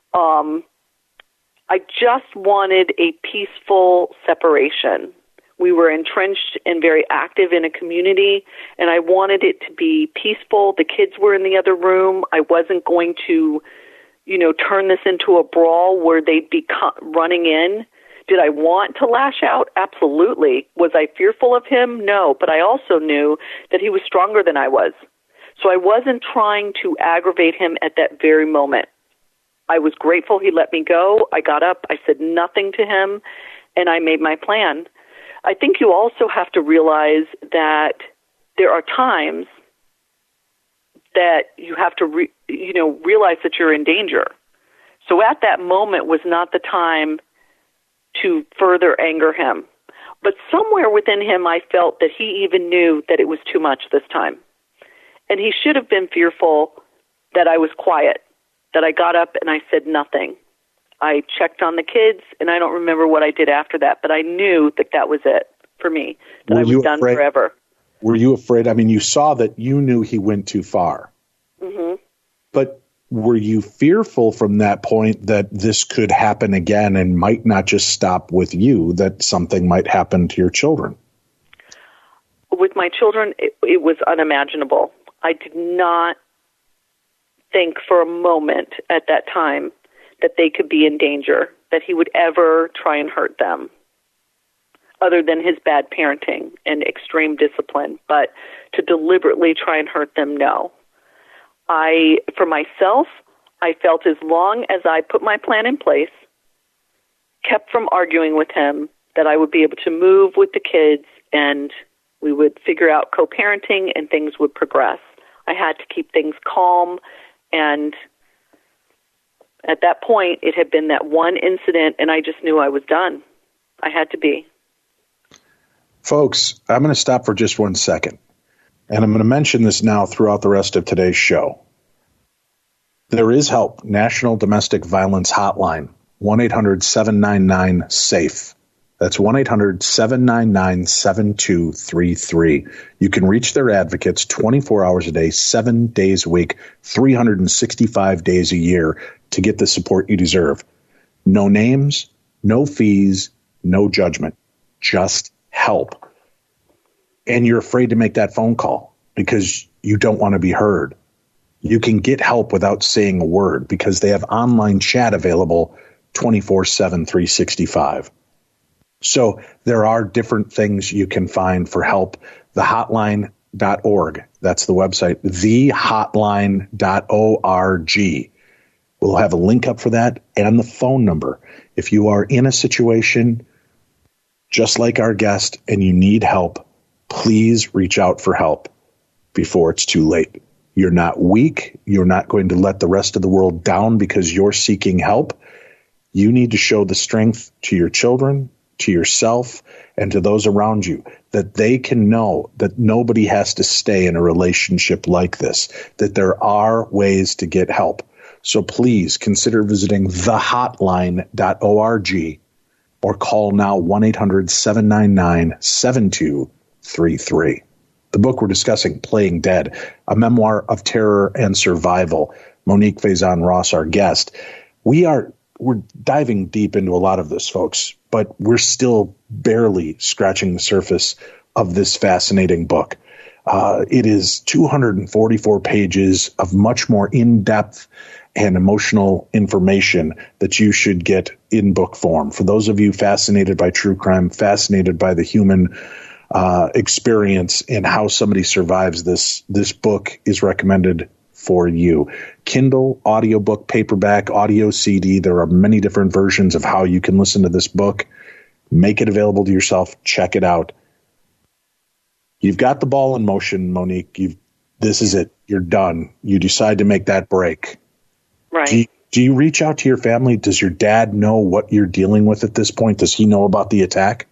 D: I just wanted a peaceful separation. We were entrenched and very active in a community, and I wanted it to be peaceful. The kids were in the other room. I wasn't going to turn this into a brawl where they'd be running in. Did I want to lash out? Absolutely. Was I fearful of him? No, but I also knew that he was stronger than I was. So I wasn't trying to aggravate him at that very moment. I was grateful he let me go. I got up, I said nothing to him, and I made my plan. I think you also have to realize that there are times that you have to realize that you're in danger. So at that moment was not the time to further anger him. But somewhere within him, I felt that he even knew that it was too much this time. And he should have been fearful that I was quiet, that I got up and I said nothing. I checked on the kids, and I don't remember what I did after that, but I knew that that was it for me, that I was done forever.
B: Were you afraid? I mean, you saw that you knew he went too far.
D: Mm-hmm.
B: But were you fearful from that point that this could happen again and might not just stop with you, that something might happen to your children?
D: With my children, it was unimaginable. I did not think for a moment at that time that they could be in danger, that he would ever try and hurt them, other than his bad parenting and extreme discipline. But to deliberately try and hurt them, no. For myself, I felt as long as I put my plan in place, kept from arguing with him, that I would be able to move with the kids and we would figure out co-parenting and things would progress. I had to keep things calm, and at that point, it had been that one incident, and I just knew I was done. I had to be.
B: Folks, I'm going to stop for just 1 second, and I'm going to mention this now throughout the rest of today's show. There is help. National Domestic Violence Hotline, 1-800-799-SAFE. That's 1-800-799-7233. You can reach their advocates 24 hours a day, 7 days a week, 365 days a year to get the support you deserve. No names, no fees, no judgment, just help. And you're afraid to make that phone call because you don't want to be heard. You can get help without saying a word because they have online chat available 24/7, 365. So there are different things you can find for help. Thehotline.org. That's the website. Thehotline.org. We'll have a link up for that and the phone number. If you are in a situation just like our guest and you need help, please reach out for help before it's too late. You're not weak. You're not going to let the rest of the world down because you're seeking help. You need to show the strength to your children, to yourself, and to those around you, that they can know that nobody has to stay in a relationship like this, that there are ways to get help. So please consider visiting thehotline.org or call now 1-800-799-7233. The book we're discussing, Playing Dead, a memoir of terror and survival. Monique Faison-Ross, our guest. We're diving deep into a lot of this, folks, but we're still barely scratching the surface of this fascinating book. It is 244 pages of much more in-depth and emotional information that you should get in book form. For those of you fascinated by true crime, fascinated by the human experience and how somebody survives this book is recommended for you. Kindle, audiobook, paperback, audio CD. There are many different versions of how you can listen to this book. Make it available to yourself. Check it out. You've got the ball in motion, Monique. This is it. You're done. You decide to make that break.
D: Right.
B: Do you reach out to your family? Does your dad know what you're dealing with at this point? Does he know about the attack?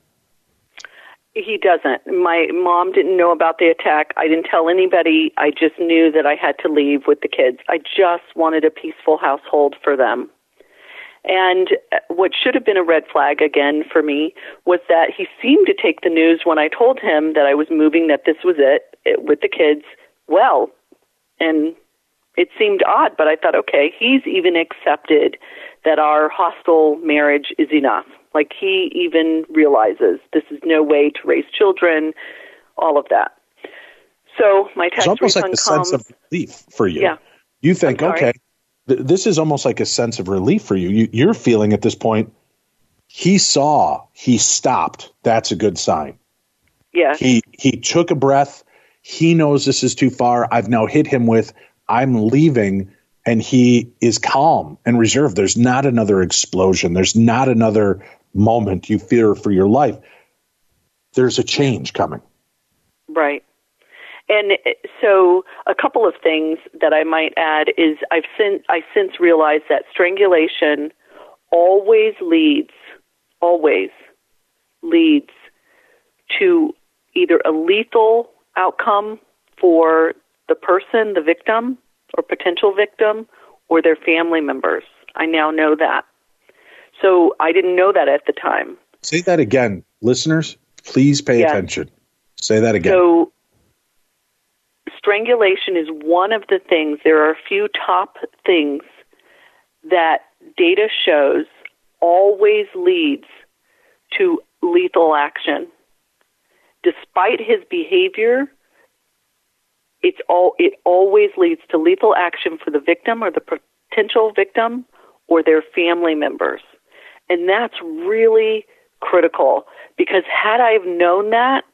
D: He doesn't. My mom didn't know about the attack. I didn't tell anybody. I just knew that I had to leave with the kids. I just wanted a peaceful household for them. And what should have been a red flag again for me was that he seemed to take the news when I told him that I was moving, that this was it with the kids, well. And it seemed odd, but I thought, okay, he's even accepted that our hostile marriage is enough. Like, he even realizes this is no way to raise children, all of that. So my tax refund comes. It's almost like a sense of
B: relief for you.
D: Yeah.
B: You think, okay, this is almost like a sense of relief for you. You're feeling at this point, he saw, he stopped. That's a good sign.
D: Yeah.
B: He took a breath. He knows this is too far. I've now hit him with, I'm leaving. And he is calm and reserved. There's not another explosion. There's not another moment you fear for your life. there's a change coming.
D: Right. And so a couple of things that I might add is I since realized that strangulation always leads to either a lethal outcome for the person, the victim or potential victim, or their family members. I now know that. So I didn't know that at the time.
B: Say that again. Listeners, please pay attention. Say that again.
D: So strangulation is one of the things. There are a few top things that data shows always leads to lethal action. Despite his behavior, it always leads to lethal action for the victim or the potential victim or their family members. And that's really critical, because had I have known that,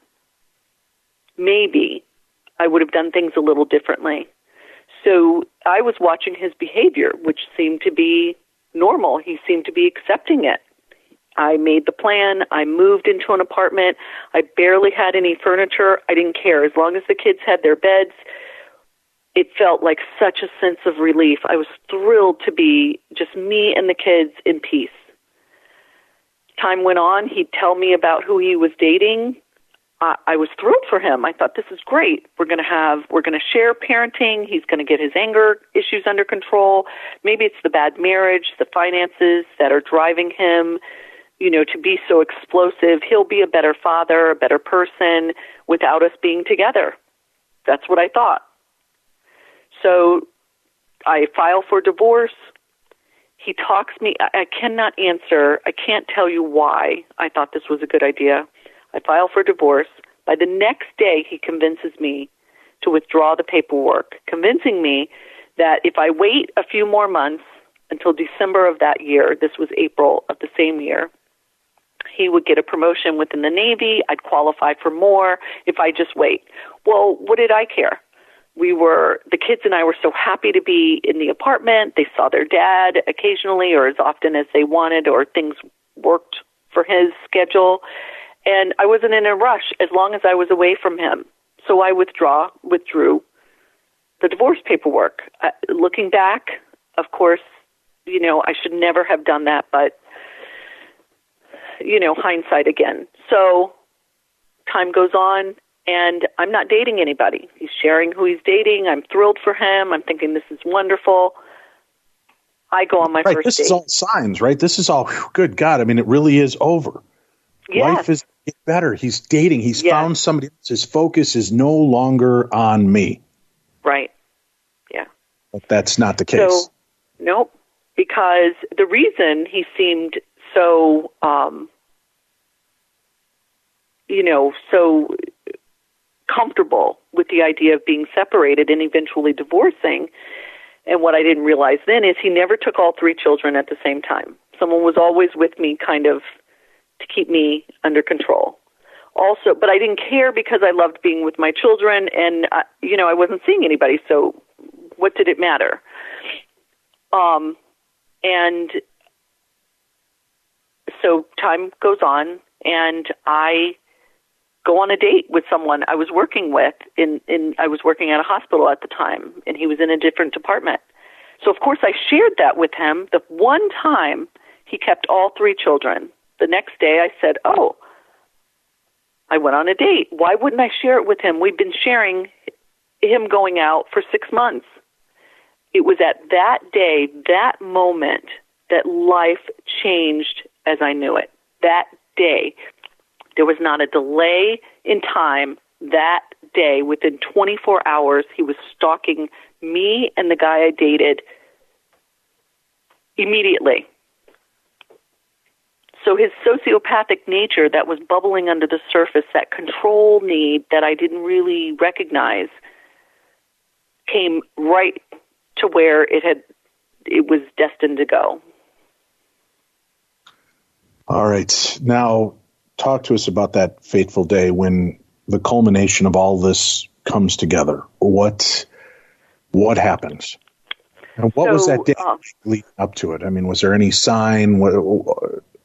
D: maybe I would have done things a little differently. So I was watching his behavior, which seemed to be normal. He seemed to be accepting it. I made the plan. I moved into an apartment. I barely had any furniture. I didn't care. As long as the kids had their beds, it felt like such a sense of relief. I was thrilled to be just me and the kids in peace. Time went on. He'd tell me about who he was dating. I was thrilled for him. I thought, this is great. We're going to share parenting. He's going to get his anger issues under control. Maybe it's the bad marriage, the finances that are driving him, to be so explosive. He'll be a better father, a better person without us being together. That's what I thought. So I file for divorce. He talks me. I cannot answer. I can't tell you why I thought this was a good idea. I file for divorce. By the next day, he convinces me to withdraw the paperwork, convincing me that if I wait a few more months until December of that year, this was April of the same year, he would get a promotion within the Navy. I'd qualify for more if I just wait. Well, what did I care? The kids and I were so happy to be in the apartment. They saw their dad occasionally or as often as they wanted, or things worked for his schedule. And I wasn't in a rush as long as I was away from him. So I withdrew the divorce paperwork. Looking back, of course, I should never have done that, but, hindsight again. So time goes on, and I'm not dating anybody. He's sharing who he's dating. I'm thrilled for him. I'm thinking, this is wonderful. I go on my first date.
B: This is all signs, right? This is all, good God. I mean, it really is over.
D: Yes.
B: Life is better. He's dating. He's found somebody else. His focus is no longer on me.
D: Right. Yeah.
B: But that's not the case.
D: So, nope. Because the reason he seemed so, so comfortable with the idea of being separated and eventually divorcing, and what I didn't realize then is he never took all three children at the same time. Someone was always with me kind of to keep me under control. Also, but I didn't care because I loved being with my children, and I wasn't seeing anybody, so what did it matter? And so time goes on, and I go on a date with someone I was working with. I was working at a hospital at the time, and he was in a different department. So of course I shared that with him. The one time he kept all three children. The next day I said, "Oh, I went on a date. Why wouldn't I share it with him? We've been sharing him going out for 6 months." It was at that day, that moment, that life changed as I knew it. That day. There was not a delay in time. That day, within 24 hours, he was stalking me and the guy I dated immediately. So his sociopathic nature that was bubbling under the surface, that control need that I didn't really recognize, came right to where it was destined to go.
B: All right. Now, talk to us about that fateful day when the culmination of all this comes together. What happens? And what was that day leading up to it? I mean, was there any sign?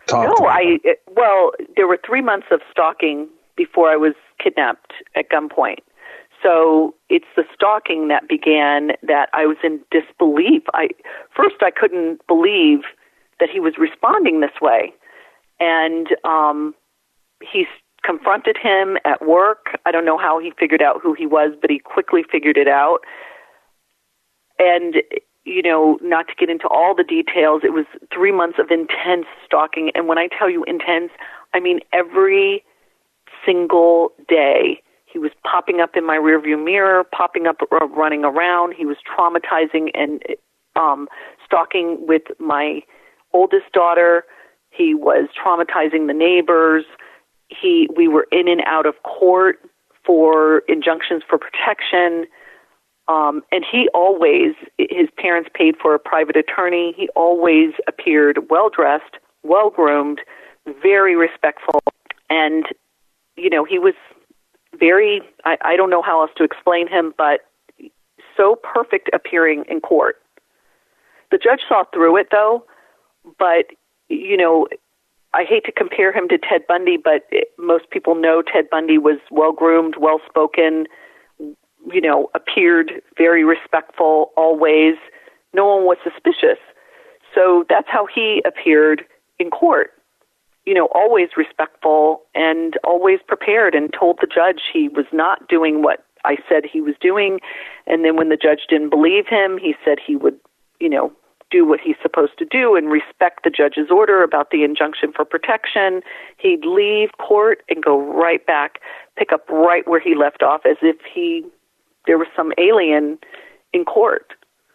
D: Well, there were 3 months of stalking before I was kidnapped at gunpoint. So it's the stalking that began that I was in disbelief. First, I couldn't believe that he was responding this way. And he confronted him at work. I don't know how he figured out who he was, but he quickly figured it out. And, not to get into all the details, it was 3 months of intense stalking. And when I tell you intense, I mean every single day. He was popping up in my rearview mirror, popping up, running around. He was traumatizing and stalking with my oldest daughter. He was traumatizing the neighbors. We were in and out of court for injunctions for protection. And he always, his parents paid for a private attorney. He always appeared well-dressed, well-groomed, very respectful. And, he was very, I don't know how else to explain him, but so perfect appearing in court. The judge saw through it, though, but, I hate to compare him to Ted Bundy, but most people know Ted Bundy was well-groomed, well-spoken, appeared very respectful always. No one was suspicious. So that's how he appeared in court. Always respectful and always prepared, and told the judge he was not doing what I said he was doing. And then when the judge didn't believe him, he said he would, do what he's supposed to do and respect the judge's order about the injunction for protection. He'd leave court and go right back, pick up right where he left off, as if there was some alien in court.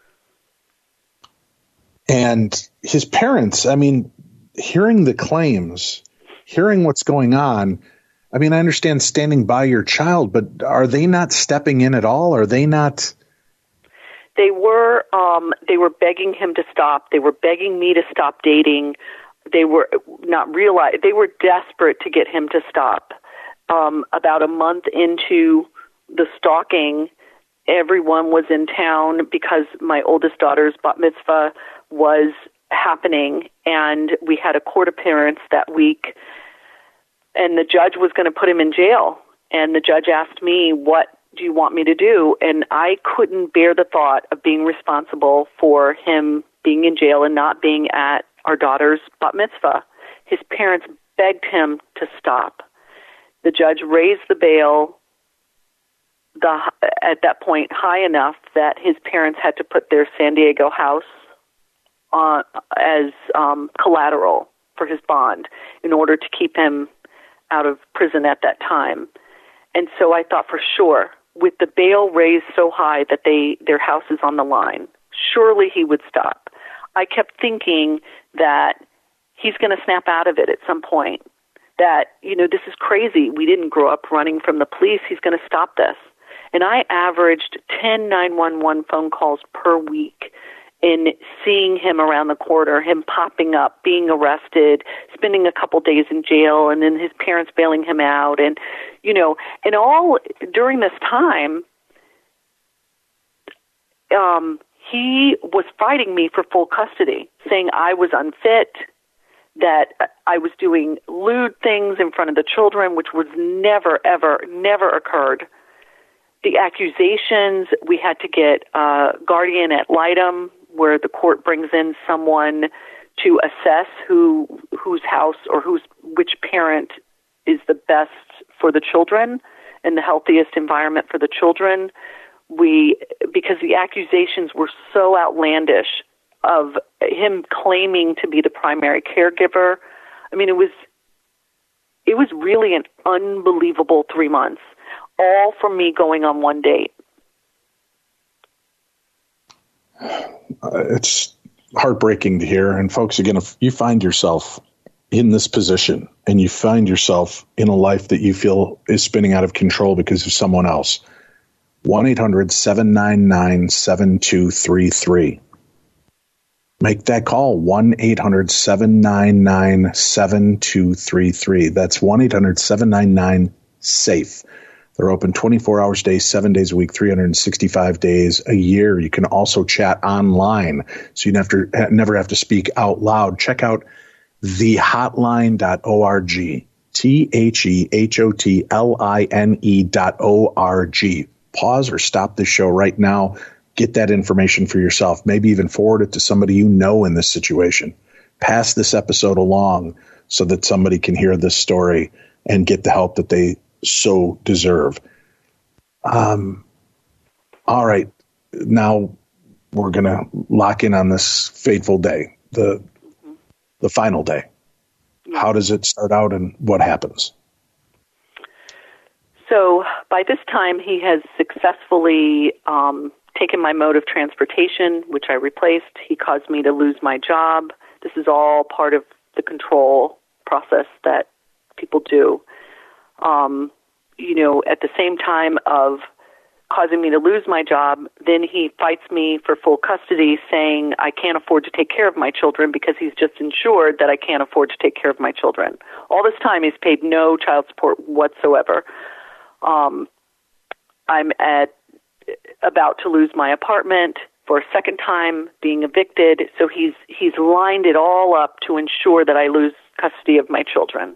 B: And his parents, hearing the claims, hearing what's going on, I understand standing by your child, but are they not stepping in at all? Are they not?
D: They were begging him to stop. They were begging me to stop dating. They were they were desperate to get him to stop. About a month into the stalking, everyone was in town because my oldest daughter's bat mitzvah was happening, and we had a court appearance that week, and the judge was going to put him in jail. And the judge asked me, "What do you want me to do?" And I couldn't bear the thought of being responsible for him being in jail and not being at our daughter's bat mitzvah. His parents begged him to stop. The judge raised the bail at that point high enough that his parents had to put their San Diego house as collateral for his bond in order to keep him out of prison at that time. And so I thought, for sure, with the bail raised so high that their house is on the line, surely he would stop. I kept thinking that he's going to snap out of it at some point, that, this is crazy. We didn't grow up running from the police. He's going to stop this. And I averaged 10 911 phone calls per week in seeing him around the corner, him popping up, being arrested, spending a couple days in jail, and then his parents bailing him out. And, and all during this time, he was fighting me for full custody, saying I was unfit, that I was doing lewd things in front of the children, which was never occurred. The accusations, we had to get a guardian ad litem, where the court brings in someone to assess whose house or which parent is the best for the children and the healthiest environment for the children. Because the accusations were so outlandish of him claiming to be the primary caregiver. It was really an unbelievable 3 months, all from me going on one date.
B: It's heartbreaking to hear. And folks, again, if you find yourself in this position and you find yourself in a life that you feel is spinning out of control because of someone else, 1-800-799-7233. Make that call, 1-800-799-7233. That's 1-800-799-SAFE. They're open 24 hours a day, 7 days a week, 365 days a year. You can also chat online, so you never have to speak out loud. Check out thehotline.org. thehotline.org. Pause or stop the show right now. Get that information for yourself. Maybe even forward it to somebody you know in this situation. Pass this episode along so that somebody can hear this story and get the help that they so deserve. All right. Now we're going to lock in on this fateful day, the final day. How does it start out and what happens?
D: So by this time, he has successfully taken my mode of transportation, which I replaced. He caused me to lose my job. This is all part of the control process that people do. At the same time of causing me to lose my job, then he fights me for full custody, saying I can't afford to take care of my children because he's just ensured that I can't afford to take care of my children. All this time, he's paid no child support whatsoever. I'm about to lose my apartment for a second time, being evicted. So he's lined it all up to ensure that I lose custody of my children.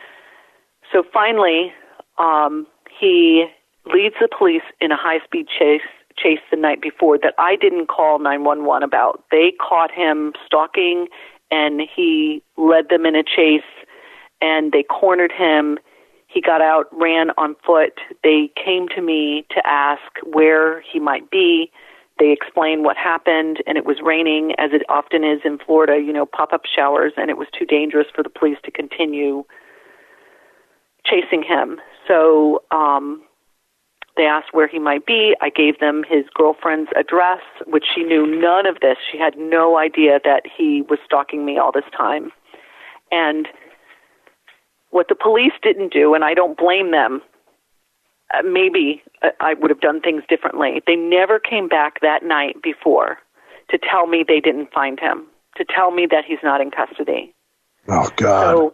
D: So finally, he leads the police in a high-speed chase the night before that I didn't call 911 about. They caught him stalking, and he led them in a chase, and they cornered him. He got out, ran on foot. They came to me to ask where he might be. They explained what happened, and it was raining, as it often is in Florida, pop-up showers, and it was too dangerous for the police to continue chasing him. So they asked where he might be. I gave them his girlfriend's address, which she knew none of this. She had no idea that he was stalking me all this time. And what the police didn't do, and I don't blame them, maybe I would have done things differently. They never came back that night before to tell me they didn't find him, to tell me that he's not in custody.
B: Oh, God.
D: So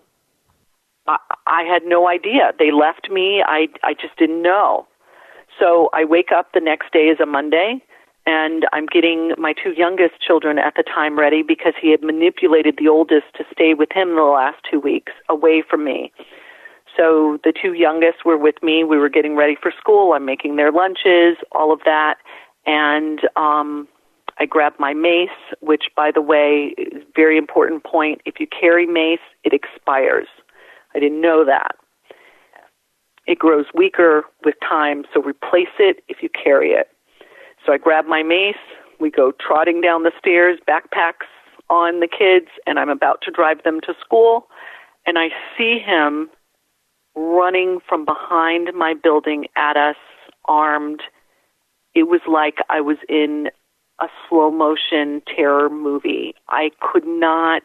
D: I had no idea. They left me. I just didn't know. So I wake up the next day is a Monday, and I'm getting my two youngest children at the time ready because he had manipulated the oldest to stay with him the last 2 weeks away from me. So the two youngest were with me. We were getting ready for school. I'm making their lunches, all of that. And I grabbed my mace, which, by the way, is a very important point. If you carry mace, it expires. I didn't know that. It grows weaker with time, so replace it if you carry it. So I grab my mace. We go trotting down the stairs, backpacks on the kids, and I'm about to drive them to school. And I see him running from behind my building at us, armed. It was like I was in a slow-motion terror movie. I could not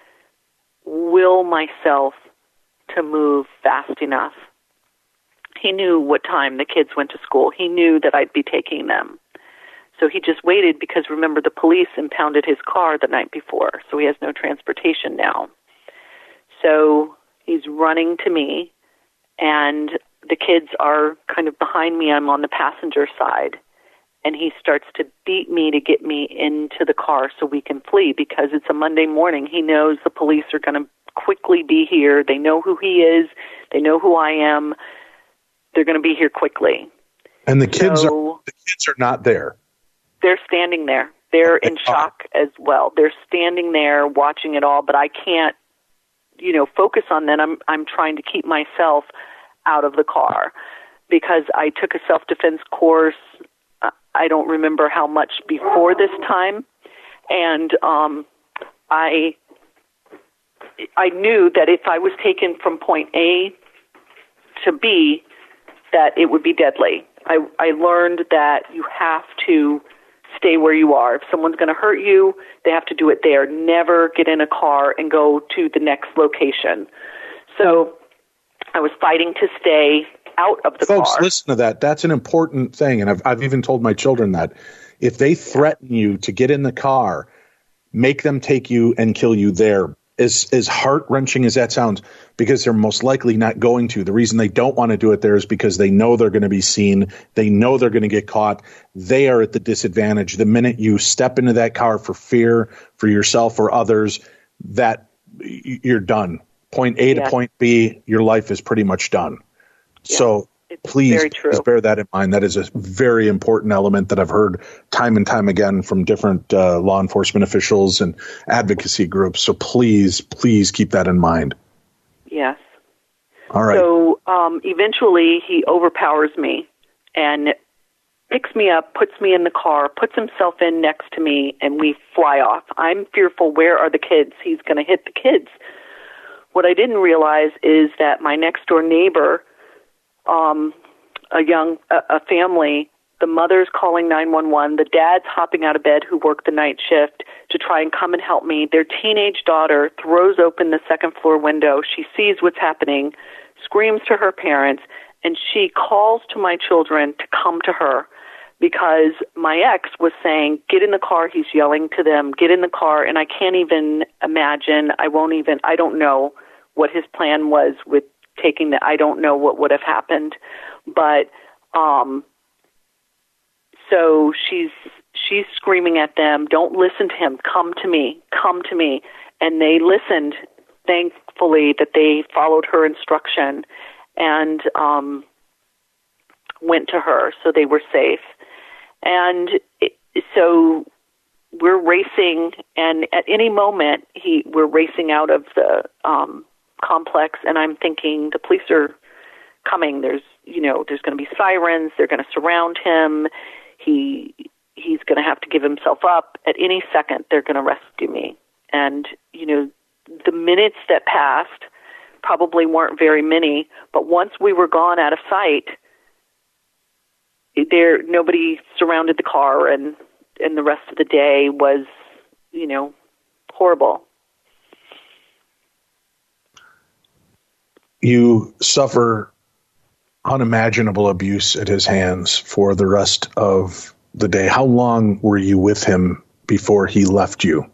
D: will myself to move fast enough. He knew what time the kids went to school. He knew that I'd be taking them. So he just waited because, remember, the police impounded his car the night before, so he has no transportation now. So he's running to me, and the kids are kind of behind me. I'm on the passenger side, and he starts to beat me to get me into the car so we can flee because it's a Monday morning. He knows the police are going to quickly be here. They know who he is. They know who I am. They're going to be here quickly.
B: And the kids are not there.
D: They're standing there. They're in shock as well. They're standing there watching it all, but I can't, focus on them. I'm trying to keep myself out of the car because I took a self-defense course. I don't remember how much before this time. And I knew that if I was taken from point A to B, that it would be deadly. I learned that you have to stay where you are. If someone's going to hurt you, they have to do it there. Never get in a car and go to the next location. So I was fighting to stay out of the car.
B: Folks, listen to that. That's an important thing, and I've even told my children that. If they threaten you to get in the car, make them take you and kill you there. As heart-wrenching as that sounds, because they're most likely not going to. The reason they don't want to do it there is because they know they're going to be seen. They know they're going to get caught. They are at the disadvantage. The minute you step into that car for fear for yourself or others, that you're done. Point A to point B, your life is pretty much done. Yeah, so please bear that in mind. That is a very important element that I've heard time and time again from different law enforcement officials and advocacy groups. So please keep that in mind.
D: Yes.
B: All right.
D: So eventually he overpowers me and picks me up, puts me in the car, puts himself in next to me, and we fly off. I'm fearful, where are the kids? He's going to hit the kids. What I didn't realize is that my next door neighbor, a family, the mother's calling 911, the dad's hopping out of bed who worked the night shift to try and come and help me. Their teenage daughter throws open the second floor window. She sees what's happening, screams to her parents, and she calls to my children to come to her because my ex was saying, get in the car. He's yelling to them, get in the car. And I can't even imagine. I don't know what his plan was with taking I don't know what would have happened. But, so she's screaming at them, don't listen to him, come to me. And they listened, thankfully, that they followed her instruction and went to her, so they were safe. And so we're racing, and at any moment we're racing out of the complex, and I'm thinking the police are coming. There's going to be sirens. They're going to surround him. He's going to have to give himself up. At any second, they're going to rescue me. And, the minutes that passed probably weren't very many, but once we were gone out of sight, nobody surrounded the car, and the rest of the day was, horrible.
B: You suffer unimaginable abuse at his hands for the rest of the day. How long were you with him before he left you?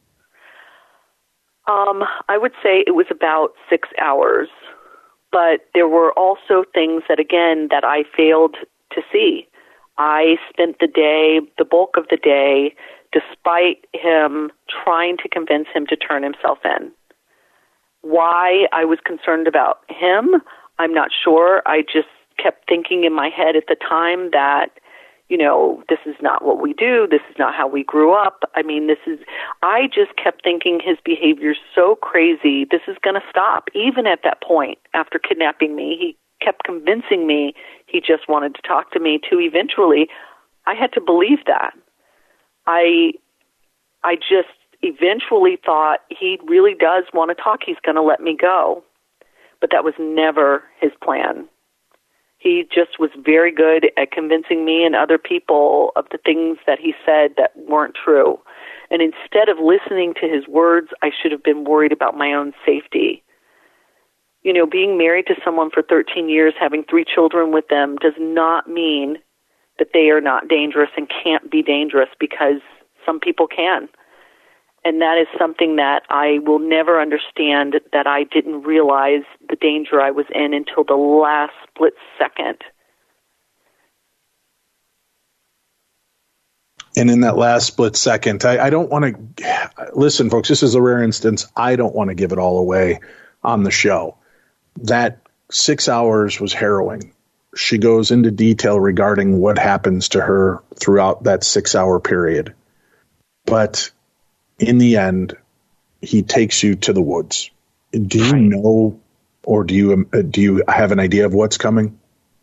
D: I would say it was about 6 hours, but there were also things that I failed to see. I spent the bulk of the day, despite him trying to convince him to turn himself in. Why I was concerned about him, I'm not sure. I just kept thinking in my head at the time that, this is not what we do. This is not how we grew up. I just kept thinking his behavior's so crazy. This is going to stop. Even at that point, after kidnapping me, he kept convincing me he just wanted to talk to me, to eventually I had to believe that. I just eventually thought he really does want to talk. He's going to let me go. But that was never his plan. He just was very good at convincing me and other people of the things that he said that weren't true. And instead of listening to his words, I should have been worried about my own safety. Being married to someone for 13 years, having 3 children with them, does not mean that they are not dangerous and can't be dangerous, because some people can. And that is something that I will never understand, that I didn't realize the danger I was in until the last split second.
B: And in that last split second, I don't want to listen, folks. This is a rare instance. I don't want to give it all away on the show. That 6 hours was harrowing. She goes into detail regarding what happens to her throughout that 6 hour period. But in the end, he takes you to the woods. Do you know, or do you have an idea of what's coming?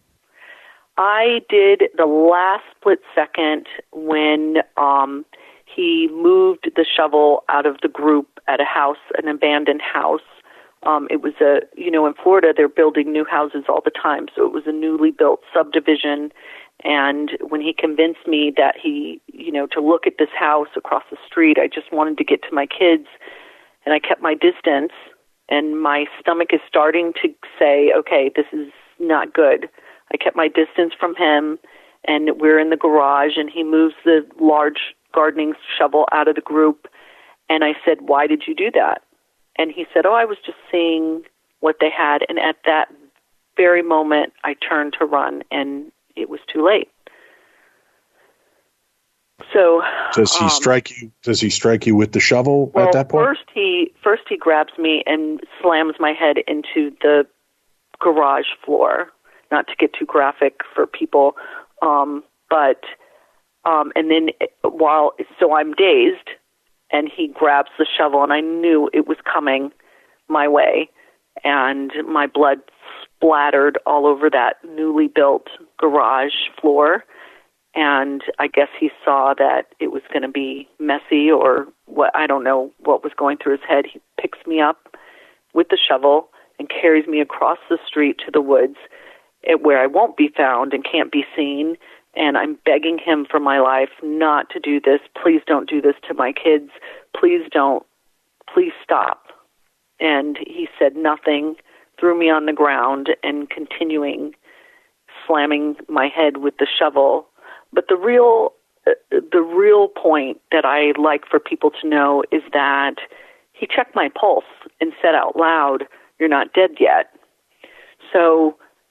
D: I did the last split second when he moved the shovel out of the group at a house, an abandoned house. It was in Florida, they're building new houses all the time, so it was a newly built subdivision. And when he convinced me that to look at this house across the street, I just wanted to get to my kids, and I kept my distance, and my stomach is starting to say, okay, this is not good. I kept my distance from him, and we're in the garage, and he moves the large gardening shovel out of the group, and I said, why did you do that? And he said, I was just seeing what they had, and at that very moment, I turned to run, and it was too late. So
B: does he strike you? Does he strike you with the shovel at that point?
D: First he grabs me and slams my head into the garage floor. Not to get too graphic for people, but and then so I'm dazed, and he grabs the shovel, and I knew it was coming my way, and my blood splattered all over that newly built garage floor. And I guess he saw that it was going to be messy or what, I don't know what was going through his head. He picks me up with the shovel and carries me across the street to the woods where I won't be found and can't be seen. And I'm begging him for my life not to do this. Please don't do this to my kids. Please don't. Please stop. And he said nothing, threw me on the ground and continuing slamming my head with the shovel. But the real point that I like for people to know is that he checked my pulse and said out loud, "You're not dead yet." So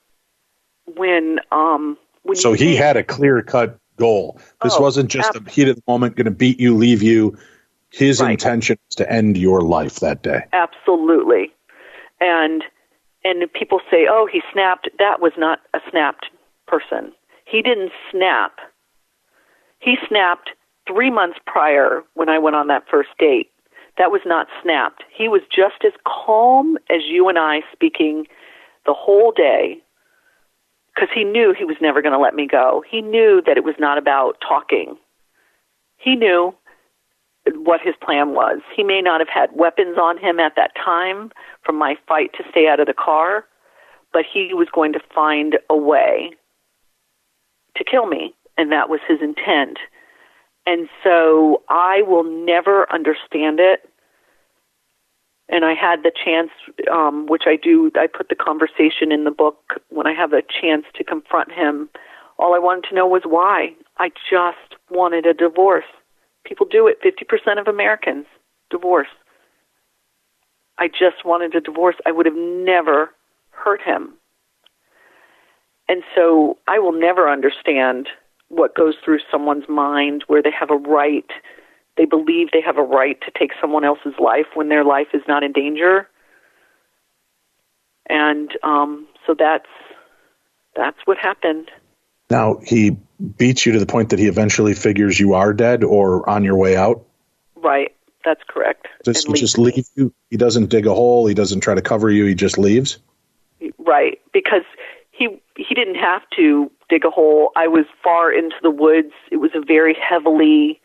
B: so he had a clear-cut goal. This wasn't just a heat of the moment, going to beat you, leave you. His intention was to end your life that day.
D: Absolutely. And people say, "Oh, he snapped." That was not a snapped person. He didn't snap. He snapped 3 months prior when I went on that first date. That was not snapped. He was just as calm as you and I speaking the whole day because he knew he was never going to let me go. He knew that it was not about talking. He knew what his plan was. He may not have had weapons on him at that time from my fight to stay out of the car, but he was going to find a way to kill me, and that was his intent. And so I will never understand it. And I had the chance, which I do, I put the conversation in the book when I have a chance to confront him. All I wanted to know was why. I just wanted a divorce. People do it, 50% of Americans, divorce. I just wanted a divorce. I would have never hurt him. And so I will never understand what goes through someone's mind where they have a right, they believe they have a right to take someone else's life when their life is not in danger. And so that's what happened.
B: Now, he beats you to the point that he eventually figures you are dead or on your way out?
D: Right. That's correct.
B: Does he just leave you? He doesn't dig a hole. He doesn't try to cover you. He just leaves?
D: Right. Because he didn't have to dig a hole. I was far into the woods. It was a very heavily,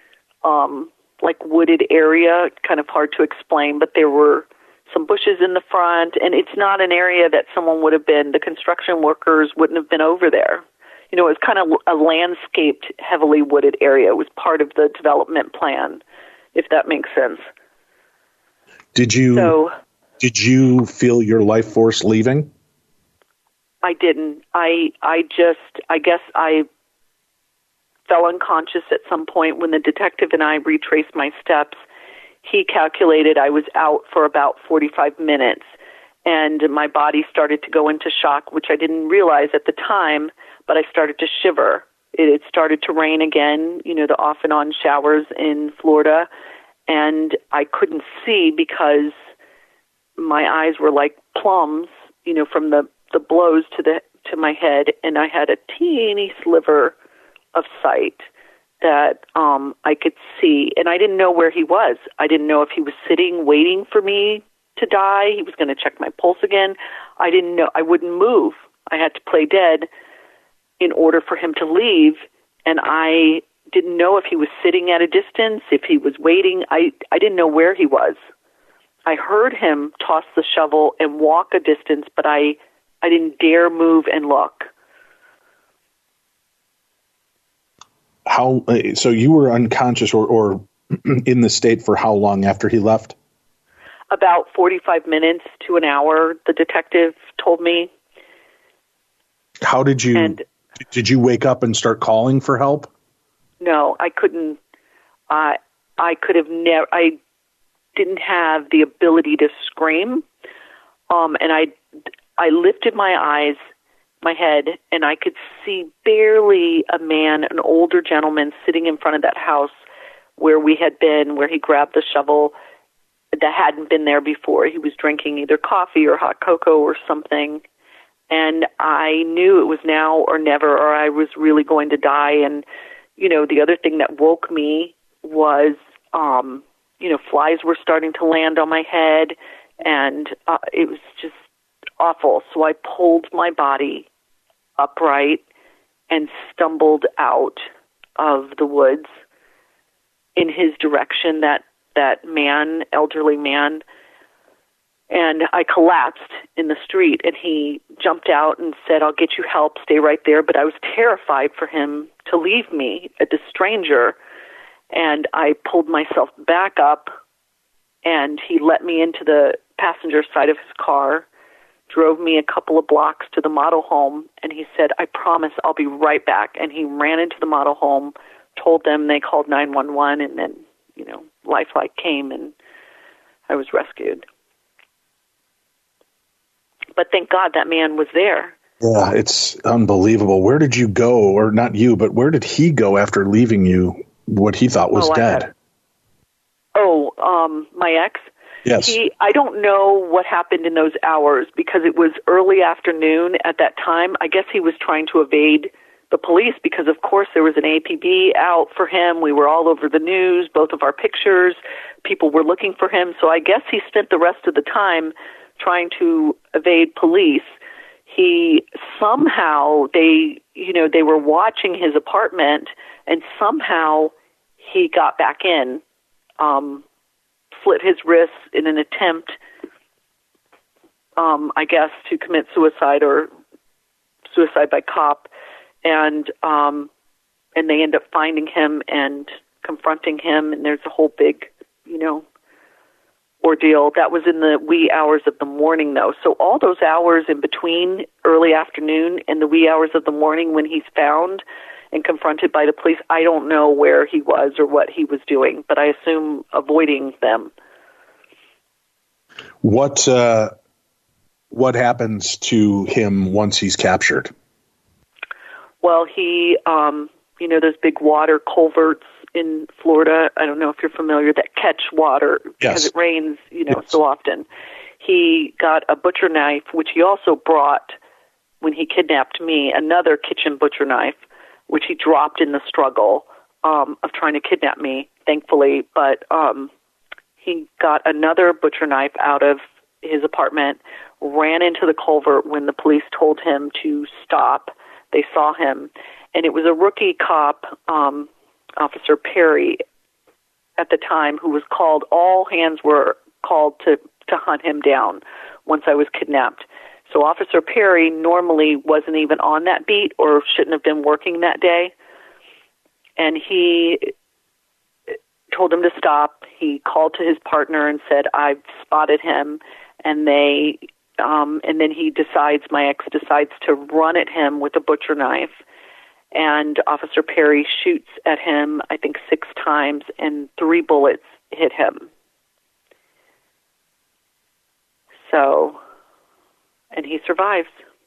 D: wooded area, kind of hard to explain, but there were some bushes in the front, and it's not an area that someone would have been, the construction workers wouldn't have been over there. You know, it was kind of a landscaped, heavily wooded area. It was part of the development plan, if that makes sense.
B: Did you feel your life force leaving?
D: I didn't. I guess I fell unconscious at some point when the detective and I retraced my steps. He calculated I was out for about 45 minutes, and my body started to go into shock, which I didn't realize at the time, but I started to shiver. It had started to rain again, you know, the off and on showers in Florida, and I couldn't see because my eyes were like plums, you know, from the blows to my head, and I had a teeny sliver of sight that I could see, and I didn't know where he was. I didn't know if he was sitting waiting for me to die. He was going to check my pulse again. I didn't know. I wouldn't move. I had to play dead in order for him to leave, and I didn't know if he was sitting at a distance, if he was waiting. I didn't know where he was. I heard him toss the shovel and walk a distance, but I didn't dare move and look.
B: So you were unconscious or in the state for how long after he left?
D: About 45 minutes to an hour, the detective told me.
B: How did you wake up and start calling for help?
D: No, I couldn't. I could have never. I didn't have the ability to scream, and I lifted my eyes my head, and I could see barely a man, an older gentleman, sitting in front of that house where we had been, where he grabbed the shovel that hadn't been there before. He was drinking either coffee or hot cocoa or something, and I knew it was now or never, or I was really going to die. And, the other thing that woke me was, flies were starting to land on my head, and it was just awful. So I pulled my body upright and stumbled out of the woods in his direction, that man, elderly man, and I collapsed in the street, and he jumped out and said, "I'll get you help, stay right there." But I was terrified for him to leave me, this stranger, and I pulled myself back up, and he let me into the passenger side of his car, drove me a couple of blocks to the model home, and he said, "I promise I'll be right back." And he ran into the model home, told them, they called 911, and then, Lifeline came, and I was rescued. But thank God that man was there.
B: Yeah, it's unbelievable. Where did you go, or not you, but where did he go after leaving you what he thought was dead?
D: My ex?
B: Yes.
D: I don't know what happened in those hours because it was early afternoon at that time. I guess he was trying to evade the police because, of course, there was an APB out for him. We were all over the news, both of our pictures. People were looking for him. So I guess he spent the rest of the time trying to evade police. He somehow, they were watching his apartment, and somehow he got back in, slit his wrists in an attempt, I guess, to commit suicide or suicide by cop. And they end up finding him and confronting him, and there's a whole big, ordeal. That was in the wee hours of the morning, though. So all those hours in between early afternoon and the wee hours of the morning when he's found and confronted by the police, I don't know where he was or what he was doing, but I assume avoiding them.
B: What happens to him once he's captured?
D: Well, he, those big water culverts in Florida, I don't know if you're familiar, that catch water because it rains, so often. He got a butcher knife, which he also brought when he kidnapped me, another kitchen butcher knife, which he dropped in the struggle of trying to kidnap me, thankfully. But he got another butcher knife out of his apartment, ran into the culvert when the police told him to stop. They saw him, and it was a rookie cop, Officer Perry, at the time, who was called. All hands were called to hunt him down once I was kidnapped. So Officer Perry normally wasn't even on that beat or shouldn't have been working that day, and he told him to stop. He called to his partner and said, "I've spotted him," and then my ex decides to run at him with a butcher knife, and Officer Perry shoots at him, I think 6 times, and 3 bullets hit him. So, and he survives.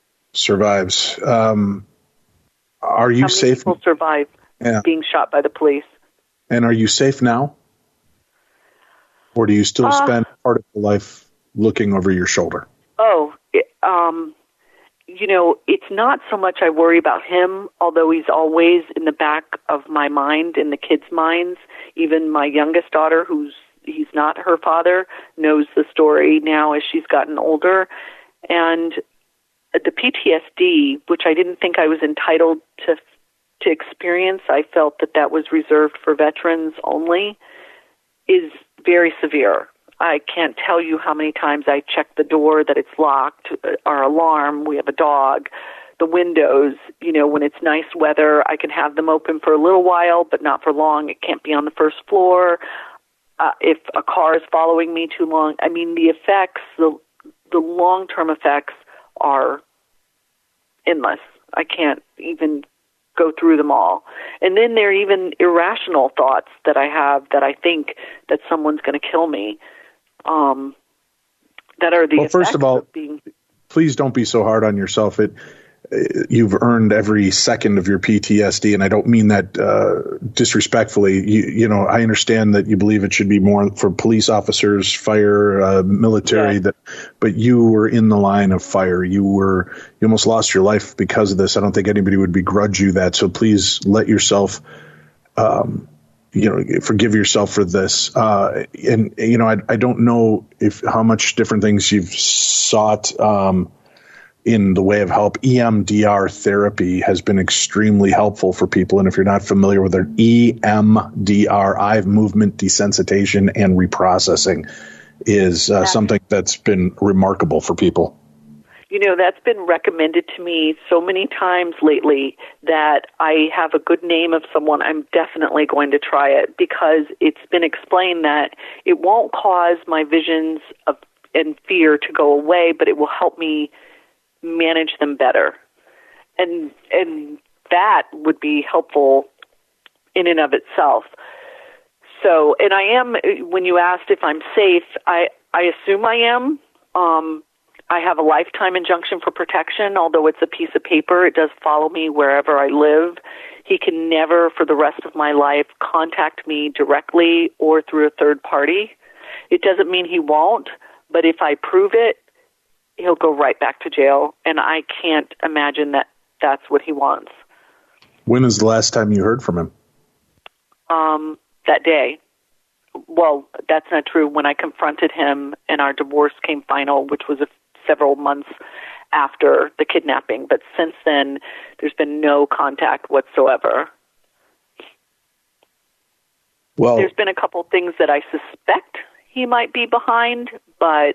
D: Are you safe? How many people survive being shot by the police?
B: And are you safe now? Or do you still spend part of your life looking over your shoulder?
D: It's not so much I worry about him, although he's always in the back of my mind, in the kids' minds. Even my youngest daughter, he's not her father, knows the story now as she's gotten older. And the PTSD, which I didn't think I was entitled to experience, I felt that was reserved for veterans only, is very severe. I can't tell you how many times I check the door that it's locked, our alarm, we have a dog, the windows, when it's nice weather, I can have them open for a little while, but not for long. It can't be on the first floor. If a car is following me too long, the effects, the long-term effects are endless. I can't even go through them all. And then there are even irrational thoughts that I have that I think that someone's going to kill me. That are the effects
B: first of all,
D: being...
B: please don't be so hard on yourself. you've earned every second of your PTSD, and I don't mean that disrespectfully. You know, I understand that you believe it should be more for police officers, fire, military.
D: Yeah.
B: But you were in the line of fire. You almost lost your life because of this. I don't think anybody would begrudge you that. So please let yourself, forgive yourself for this. And you know, I don't know how much different things you've sought. In the way of help. EMDR therapy has been extremely helpful for people. And if you're not familiar with it, EMDR, eye movement desensitization and reprocessing, is something that's been remarkable for people.
D: You know, that's been recommended to me so many times lately that I have a good name of someone. I'm definitely going to try it, because it's been explained that it won't cause my visions and fear to go away, but it will help me manage them better. And that would be helpful in and of itself. So, and I am, when you asked if I'm safe, I assume I am. I have a lifetime injunction for protection, although it's a piece of paper. It does follow me wherever I live. He can never, for the rest of my life, contact me directly or through a third party. It doesn't mean he won't, but if I prove it, he'll go right back to jail, and I can't imagine that that's what he wants.
B: When is the last time you heard from him?
D: That day. Well, that's not true. When I confronted him and our divorce came final, which was several months after the kidnapping. But since then, there's been no contact whatsoever. Well, there's been a couple things that I suspect he might be behind, but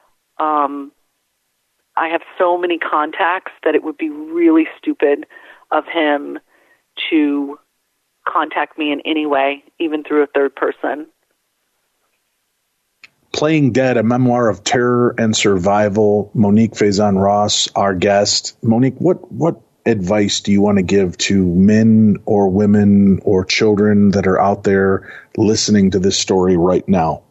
D: I have so many contacts that it would be really stupid of him to contact me in any way, even through a third person.
B: Playing Dead, a memoir of terror and survival. Monique Faison-Ross, our guest. Monique, what advice do you want to give to men or women or children that are out there listening to this story right now?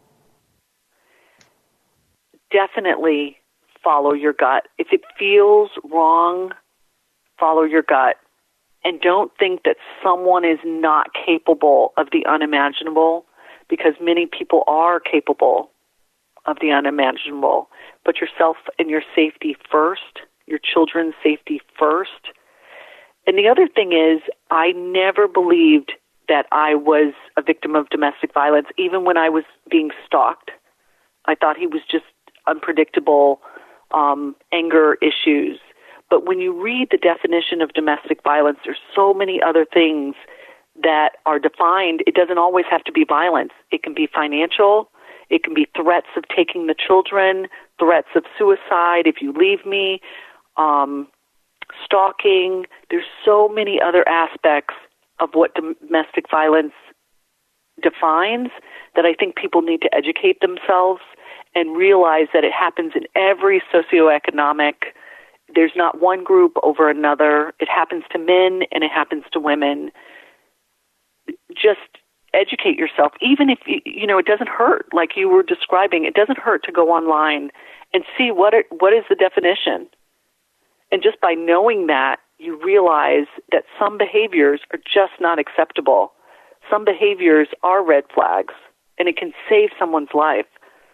B: Definitely follow your gut. If it feels wrong, follow your gut. And don't think that someone is not capable of the unimaginable, because many people are capable of the unimaginable. Put yourself and your safety first, your children's safety first. And the other thing is, I never believed that I was a victim of domestic violence, even when I was being stalked. I thought he was just unpredictable anger issues. But when you read the definition of domestic violence, there's so many other things that are defined. It doesn't always have to be violence. It can be financial. It can be threats of taking the children, threats of suicide if you leave me, stalking. There's so many other aspects of what domestic violence defines that I think people need to educate themselves and realize that it happens in every socioeconomic. There's not one group over another. It happens to men and it happens to women. Just educate yourself. Even if, it doesn't hurt, like you were describing, it doesn't hurt to go online and see what is the definition. And just by knowing that, you realize that some behaviors are just not acceptable. Some behaviors are red flags, and it can save someone's life.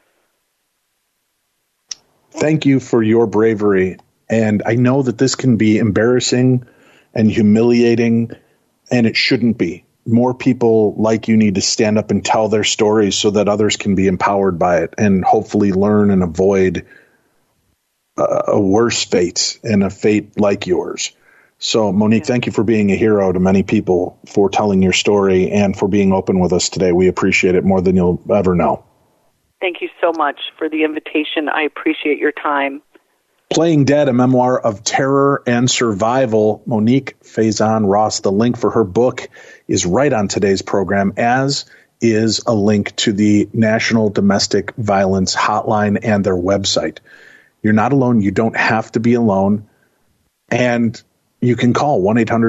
B: Thank you for your bravery. And I know that this can be embarrassing and humiliating, and it shouldn't be. More people like you need to stand up and tell their stories so that others can be empowered by it and hopefully learn and avoid a worse fate and a fate like yours. So, Monique, thank you for being a hero to many people, for telling your story, and for being open with us today. We appreciate it more than you'll ever know. Thank you so much for the invitation. I appreciate your time. Playing Dead, a memoir of terror and survival. Monique Faison-Ross. The link for her book is right on today's program, as is a link to the National Domestic Violence Hotline and their website. You're not alone. You don't have to be alone. And you can call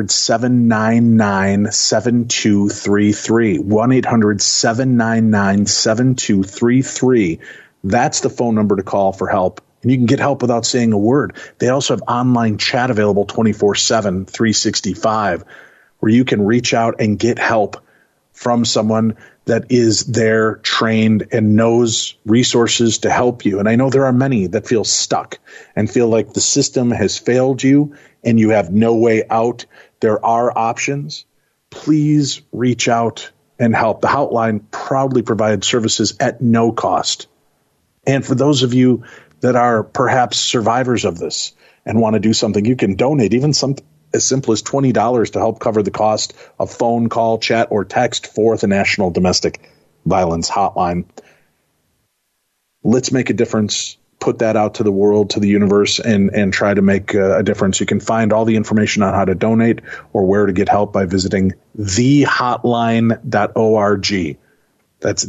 B: 1-800-799-7233. 1-800-799-7233. That's the phone number to call for help and you can get help without saying a word. They also have online chat available 24/7, 365, where you can reach out and get help from someone that is there, trained, and knows resources to help you. And I know there are many that feel stuck and feel like the system has failed you and you have no way out. There are options. Please reach out and help. The hotline proudly provides services at no cost. And for those of you that are perhaps survivors of this and want to do something, you can donate even something as simple as $20 to help cover the cost of phone call, chat, or text for the National Domestic Violence Hotline. Let's make a difference. Put that out to the world, to the universe, and try to make a difference. You can find all the information on how to donate or where to get help by visiting thehotline.org. That's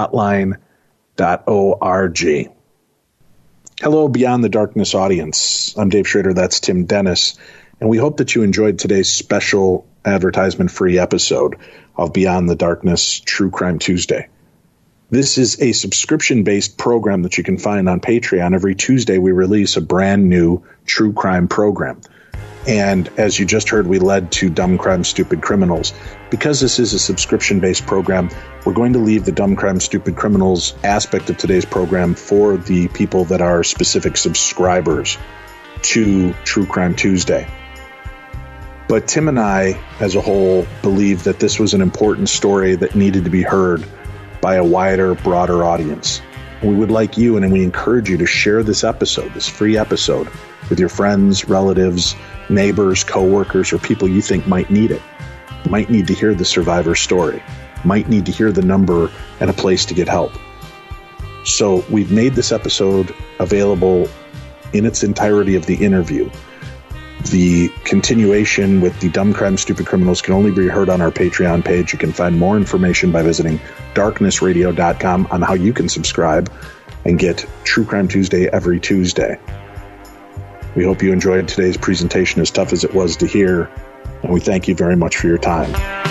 B: thehotline.org. Hello, Beyond the Darkness audience. I'm Dave Schrader. That's Tim Dennis. And we hope that you enjoyed today's special advertisement-free episode of Beyond the Darkness True Crime Tuesday. This is a subscription-based program that you can find on Patreon. Every Tuesday, we release a brand new true crime program. And as you just heard, we led to Dumb Crime, Stupid Criminals. Because this is a subscription-based program, we're going to leave the Dumb Crime, Stupid Criminals aspect of today's program for the people that are specific subscribers to True Crime Tuesday. But Tim and I, as a whole, believe that this was an important story that needed to be heard by a wider, broader audience. We would like you, and we encourage you to share this episode, this free episode, with your friends, relatives, neighbors, coworkers, or people you think might need it, might need to hear the survivor story, might need to hear the number and a place to get help. So we've made this episode available in its entirety of the interview. The continuation with the Dumb Crime, Stupid Criminals can only be heard on our Patreon page. You can find more information by visiting darknessradio.com on how you can subscribe and get True Crime Tuesday every Tuesday. We hope you enjoyed today's presentation, as tough as it was to hear, and we thank you very much for your time.